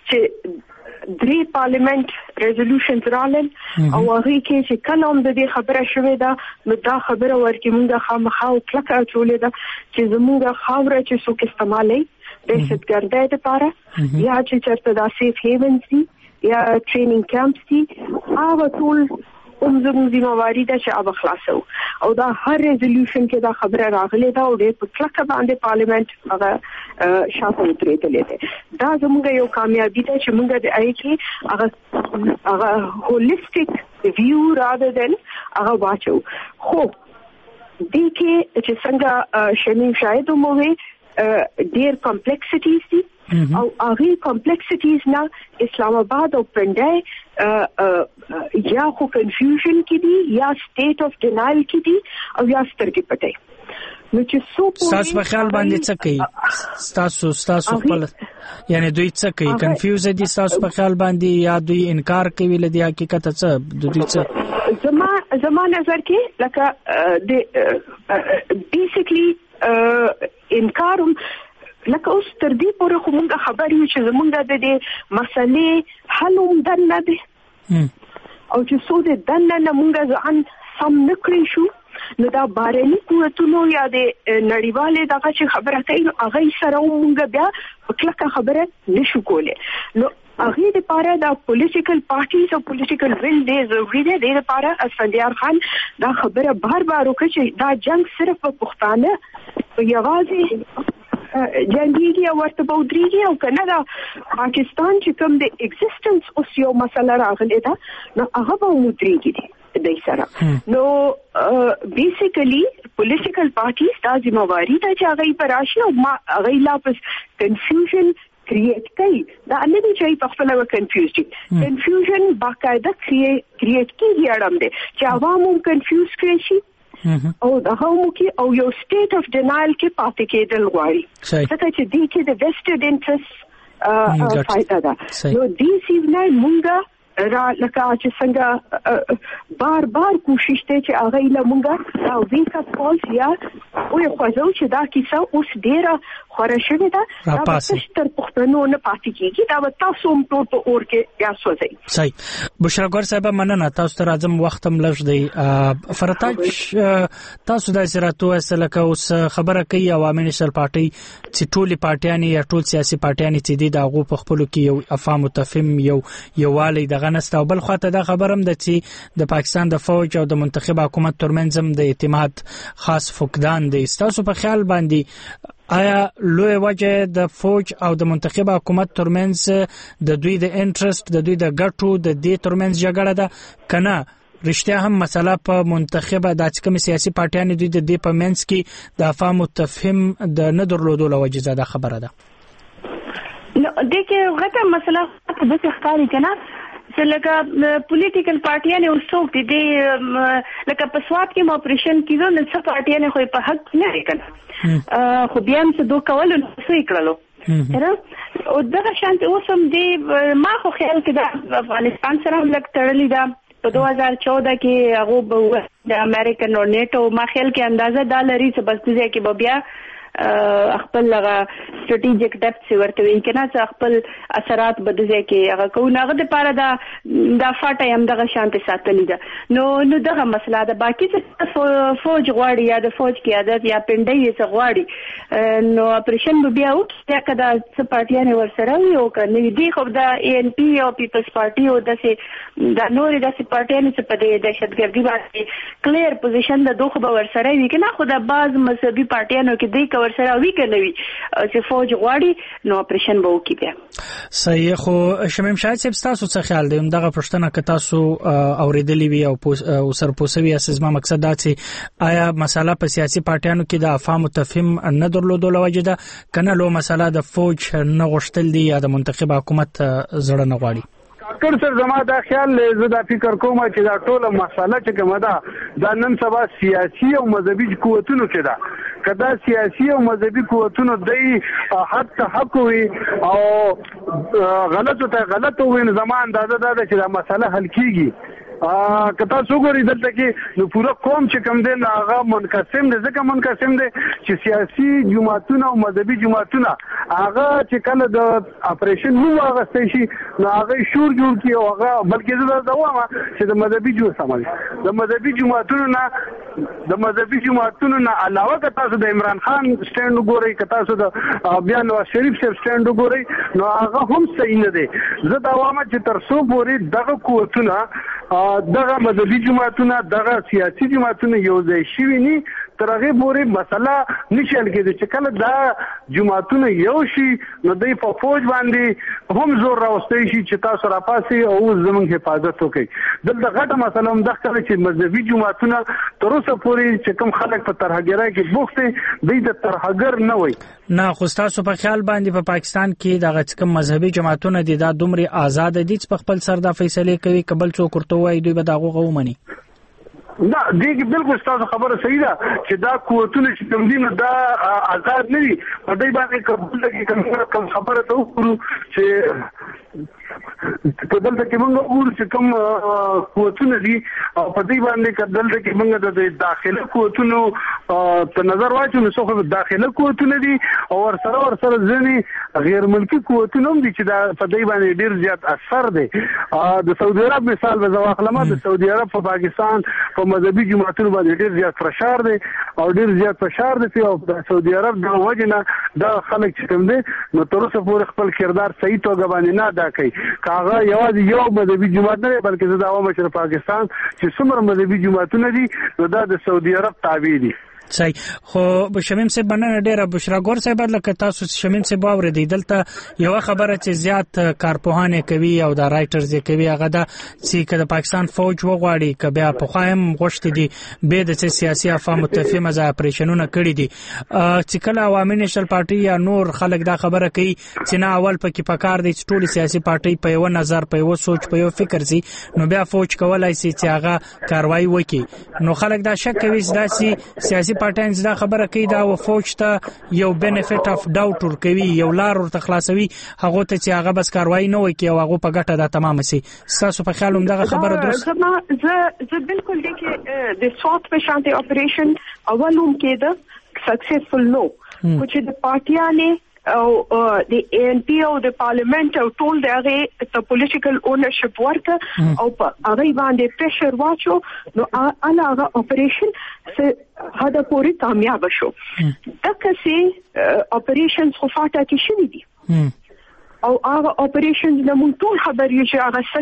چې 3 پارلیمنت ریزولوشنز رالل او هغه کې چې کله هم د دې خبره شوې ده نو دا خبره ورکې موږ خامخا او کلکه اچولې ده چې زموږ خاوره چې څوک استعمالي دهشتګردۍ لپاره یا چې چېرته دا سیف هیونز دي یا ټریننګ کیمپس دي هغه ټول زموږ ذمہواری ده چې هغه خلاصو او دا هر ریزولوشن کې دا خبره راغلې ده او ډېر په کلکه باندې پارلیمنت هغه شاته ودرېدلې ده. دا زموږ یو کامیابي ده چې موږ د آی کې هغه هولیسټیک ویو rather than هغه واچو. خو دې کې چې څنګه شمیم شاید مو وي ډېر کمپلیکسټیز دي او هغه کمپلیکسټیز نه اسلام آباد او پنډای یا خو کنفیوژن کې دي یا سټیټ اف ډینایل کې دي او یا سترګې پټي. نو چې څو تاسو په خیال باندې څه کوي تاسو خپل یعنی دوی څه کوي کنفیوز دي تاسو په خیال باندې یا دوی انکار کوي لدی حقیقت څه دوی څه زما نظر کې لکه بیسیکلی انکارم لکه اوس تر دې پورې خو موږ خبر یو چې زموږ د دې مسلې حل هم دنه دي او چې څو د دنه نه موږ ځان سم نه کړی شو نو دا بارني قوتونو یا د نړیوالې دغه چې خبره کوي نو هغه سره موږ بیا په کلکه خبره نشو کولی. نو هغه د پاره دا پولیټیکل پارټیز او پولیټیکل ویل دی ضروري دی د پاره اسفندیار خان دا خبره بار وکړي چې دا جنگ صرف په پښتانه یوازې جنګيږي او ورته بودريږي او کنه دا پاکستان چې کوم د ایگزیسټنس اوس یو مسله راغلی ده نو هغه به مودريږي د سره. نو بیسیکلی پولیټیکل پارټیز دا ذمہواری ده چې هغه پر راشي او ما هغه لا پس کنفیوژن کریټ کوي دا نه دی چې په خپل کنفیوز دي کنفیوژن باقاعده کریټ کیږي اړم دي چې عوام هم کنفیوز کړي شي او د هغو کې او یو سټیټ اف ډینایل کې پاتې کېدل غواړي ځکه چې دې کې د ویسټډ انټرست فائدہ ده. نو دې سیز نه مونږه را لکه چې څنګه بار کوشش ته چې هغه له مونږه دا ویک اپ کالز یا او خوځو چې دا کیسه اوس ډیره خورشه ده دا تر پښتنو نه پاتې کیږي دا تاسو هم ټول په اور کې یا سوځي. صحیح. بشرا ګور صاحب مننه تاسو ته راځم وخت هم لږ دی. فرتاج تاسو د سراتو اسلکه اوس خبره کوي عوامي نېشنل پارټي چې ټول پارټیان یا ټول سیاسي پارټیان چې دي دغه په خپل کې یو افهام متفهم یووالی دغه نسته او بل خواته دا خبرم ده چې د پاکستان د فوج او د منتخب حکومت ترمنځ هم د اعتماد خاص فقدان دی. تاسو په خیال باندې آیا لوی وجه د فوج او د منتخب حکومت ترمنځ د دوی د انټرست د دوی د ګټو د دې ترمنځ جګړه ده کنه رښتیا هم مسله په منتخبه د کوم سیاسي پارټیانو دوی د دې په منځ کې د افهام متفهم د نه درلودو لوجه زده خبره ده. نو دغه غټه مسله د څه ښکاری کنه چې لکه پولیټیکل پارټیانه او څوک دي لکه په سواد کې مو اپریشن کیدو نو څه پارټیانه خو په حق نه کنه خو بیا هم څه دوه کول نو څه کړلو او دغه شانت اوسم دی ما خو خیال کې د افغانستان سره لک تړلې ده په 2014 کې هغه به د امریکن او نیټو ما خیال کې اندازه دا لري چې بس دې کې به بیا خپل لغه سټریټیجیک ډیپث ورته وي کنه چې خپل اثرات بدځي کې هغه کو نه غته لپاره دا فاټه هم دغه شانت ساتلې ده نو دغه مسله ده باقي چې فوج غواړي یا د فوج کې عادت یا پندې یې غواړي نو اپریشن به بیا وکړي کدا څه پارټیانه ورسره وي او کنه دي خو د ان پی او پیپلز پارټي او د نورې د پارټیانو څخه په دې دهشتګردي باندې کلیر پوزیشن د دوه به ورسره وي کنه خو د باز مذهبي پارټیانو کې دی ورسره وی کنوي چې فوج غواړي نو اپریشن به وکړي بیا صحیح خو شمیم شاید صاحب تاسو څه خیال دی دغه پښتنه ک تاسو اوریدلی وی او سرپوسوي اساس ما مقصد دا چې آیا مساله په سیاسي پارټیانو کې د افهام او تفهیم نه درلودل وجه ده کنه لو مساله د فوج نه غشتل دی یا د منتخب حکومت زړه نه غواړي ډاکټر سر زما دا خیال زه دا فکر کوم چې دا ټوله مسله چې کومه ده دا نن سبا سیاسي او مذهبي قوتونو کې ده کدا سیاسي او مذهبي قوتونو دای حق ته حق وي او غلط ته غلط وي زما اندازه ده چې دا مسله حل کیږي کته څوګوري دلته کې نو پورا قوم چې کم دی هغه منقسم دي ځکه منقسم دي چې سیاسي جماعتونه او مذهبي جماعتونه هغه چې کله د اپریشن نو هغه شي نو هغه شور جوړ کی او هغه بلکې زه دا وایم چې د مذهبي جوړ سمال د مذهبي جماعتونو نه علاوه که تاسو د عمران خان سټاند وګورئ که تاسو د بیا نواز شریف صاحب سټاند وګورئ نو هغه هم صحیح نه دي زه دا وایم چې تر څو پورې دغه قوتونه دغه مذهبي جماعتونه دغه سیاسي جماعتونه یو ځای شوي ني ترغه پورې مسله نشي حل کېږي چې کله دا جماعتونه یو شي نو دوی په فوج باندې هم زور راوستي شي چې تاسو راپاسي او زموږ حفاظت وکړي دلته غټه مسله هم ده چې مذهبي جماعتونه تر اوسه پورې چې کوم خلک په ترهګرۍ کې بوخت دي د ترهګر نه وي نه خو تاسو په خیال باندې په پاکستان کې دغه کوم مذهبي جماعتونه دي دا دومره آزاد دي چې په خپل سر د فیصله کوي قبل څوک ورته وایي دوی به دغه غومني دا دغه بالکل تاسو خبره صحیح ده چې دا قوتونه چې کوم دي نو دا آزاد نه دي په دې باندې قبول کې کوم خبره ته وکړو چې په دلته کې موږ وګورو چې کوم قوتونه دي او په دې باندې کدلته کې موږ د داخله قوتونو په نظر واچو نو څو داخله قوتونه دي او ورسره ځنی غیر ملکی قوتونه هم دي چې دا په دې باندې ډیر زیات اثر دی د سعودي عرب مثال به واخلم د سعودي عرب په پاکستان په مذهبي جماعتونو باندې ډیر زیات فشار دی او ډیر زیات فشار دی او د سعودي عرب د وجنه دا خلک چې کوم دي نو تر اوسه پورې خپل کردار صحیح توګه باندې نه ادا کوي هغه یوازې یو مذهبي جماعت نه بلکې د عوام مشر پاکستان چې څومره مذهبي جماعتونه دي نو دا د سعودي عرب تابع دي صحیح خو شمیم صاحب باندې ډیره بشرا ګور صاحب لکه تاسو شمیم صاحب اوریدل دلته یو خبره چې زیات کارپوهانه کوي او د رائټرز کوي هغه دا چې د پاکستان فوج وغواړي ک بیا په خایم غوښتي دي به د سیاسي افهام متفهم از اپریشنونه کړی دي چې کله عوامي نېشنل پارټي یا نور خلک دا خبره کوي چې نه اول پکې پکار دي چې ټول سیاسي پارټي په یو نظر په یو سوچ په یو فکر سي نو بیا فوج کولای شي چې هغه کاروایی وکړي نو خلک دا شک کوي چې سیاسي پارټیان دا خبره کوي دا و فوج ته یو بینیفیټ اف ډاوټ ور کوي یو لار ورته خلاصوي هغه ته چې هغه بس کاروایی نه وکړي او هغه په ګټه دا تمام سي تاسو په خیال هم دا خبره درست زه بالکل دي کې د سوات په شانتي اپریشن اولوم کې ده سکسسفل نو چې د پارټیانه او د ان پی او د پارلیمنت او ټول دغه ته پولیټیکل اونرشپ ورکه او هغه باندې پریشر واچو نو هغه اپریشن هدا پوری کامیاب شو دغه سي اپریشنز خو فاټه کې شوې دي او هغه اپریشنز نو ټول خبر یې چې هغه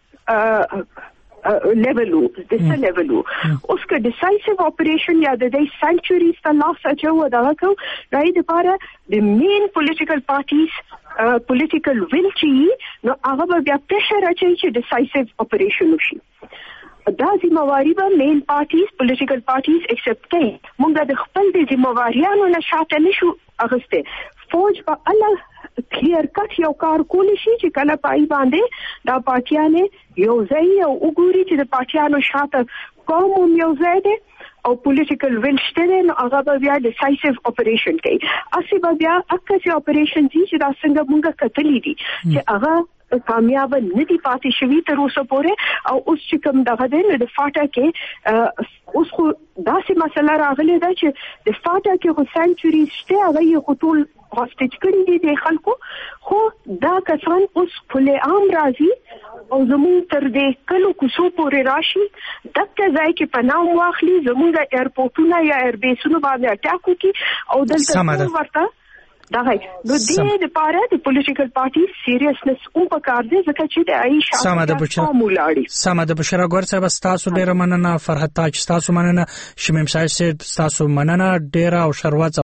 څنګه لیولو د څه لیولو اوس که ډیسایسیو اپریشن یا د دې سنچوريز ته لاس اچو دا کو راځي د پاره د مین پولیټیکل پارټیز پولیټیکل ویل چی نو هغه بیا پریشر اچي چې ډیسایسیو اپریشن وشي دا ذمہواری به مین پارټیز پولیټیکل پارټیز ایکسپټ کوي موږ د خپل د ذمہواریانو نشاته نشو اغسته فوج په الله کلیر کټ یو کار کولی شي چې کله پای باندې دا پارټیانه یو ځای او وګوري چې د پارټیانو شاته کوم یو ځای دی او پولیټیکل ویل شته نو هغه به بیا ډیسایسیو اپریشن کوي. اسی به بیا اکثر اپریشن دي چې دا څنګه مونږه کتلې دي چې هغه کامیاب نه دي پاتې شوي تر اوسه پورې. او اوس چې کوم دغه دی د فاټا کې اوس خو داسې مسله راغلې ده چې د فاټا کې خو سنچوري شته هغه یې خو ټول هاسټیج کړي دي د خلکو. خو دا کسان اوس کله عام راځي او زموږ تر دې کلو کوڅو پورې راشي دغه ځای کې پناه واخلي زموږ ایرپورټونه یا ایربیسونه باندې اٹاک وکړي او دلته ورته دغه نو دې د پاره د پولیټیکل پارټي سیریسنس او په کار دي ځکه چې د عائشہ سمه د بشرا ګور صاحب تاسو ډیر مننه. فرحت تاج تاسو مننه. شمیم صاحب تاسو مننه ډیر او شروات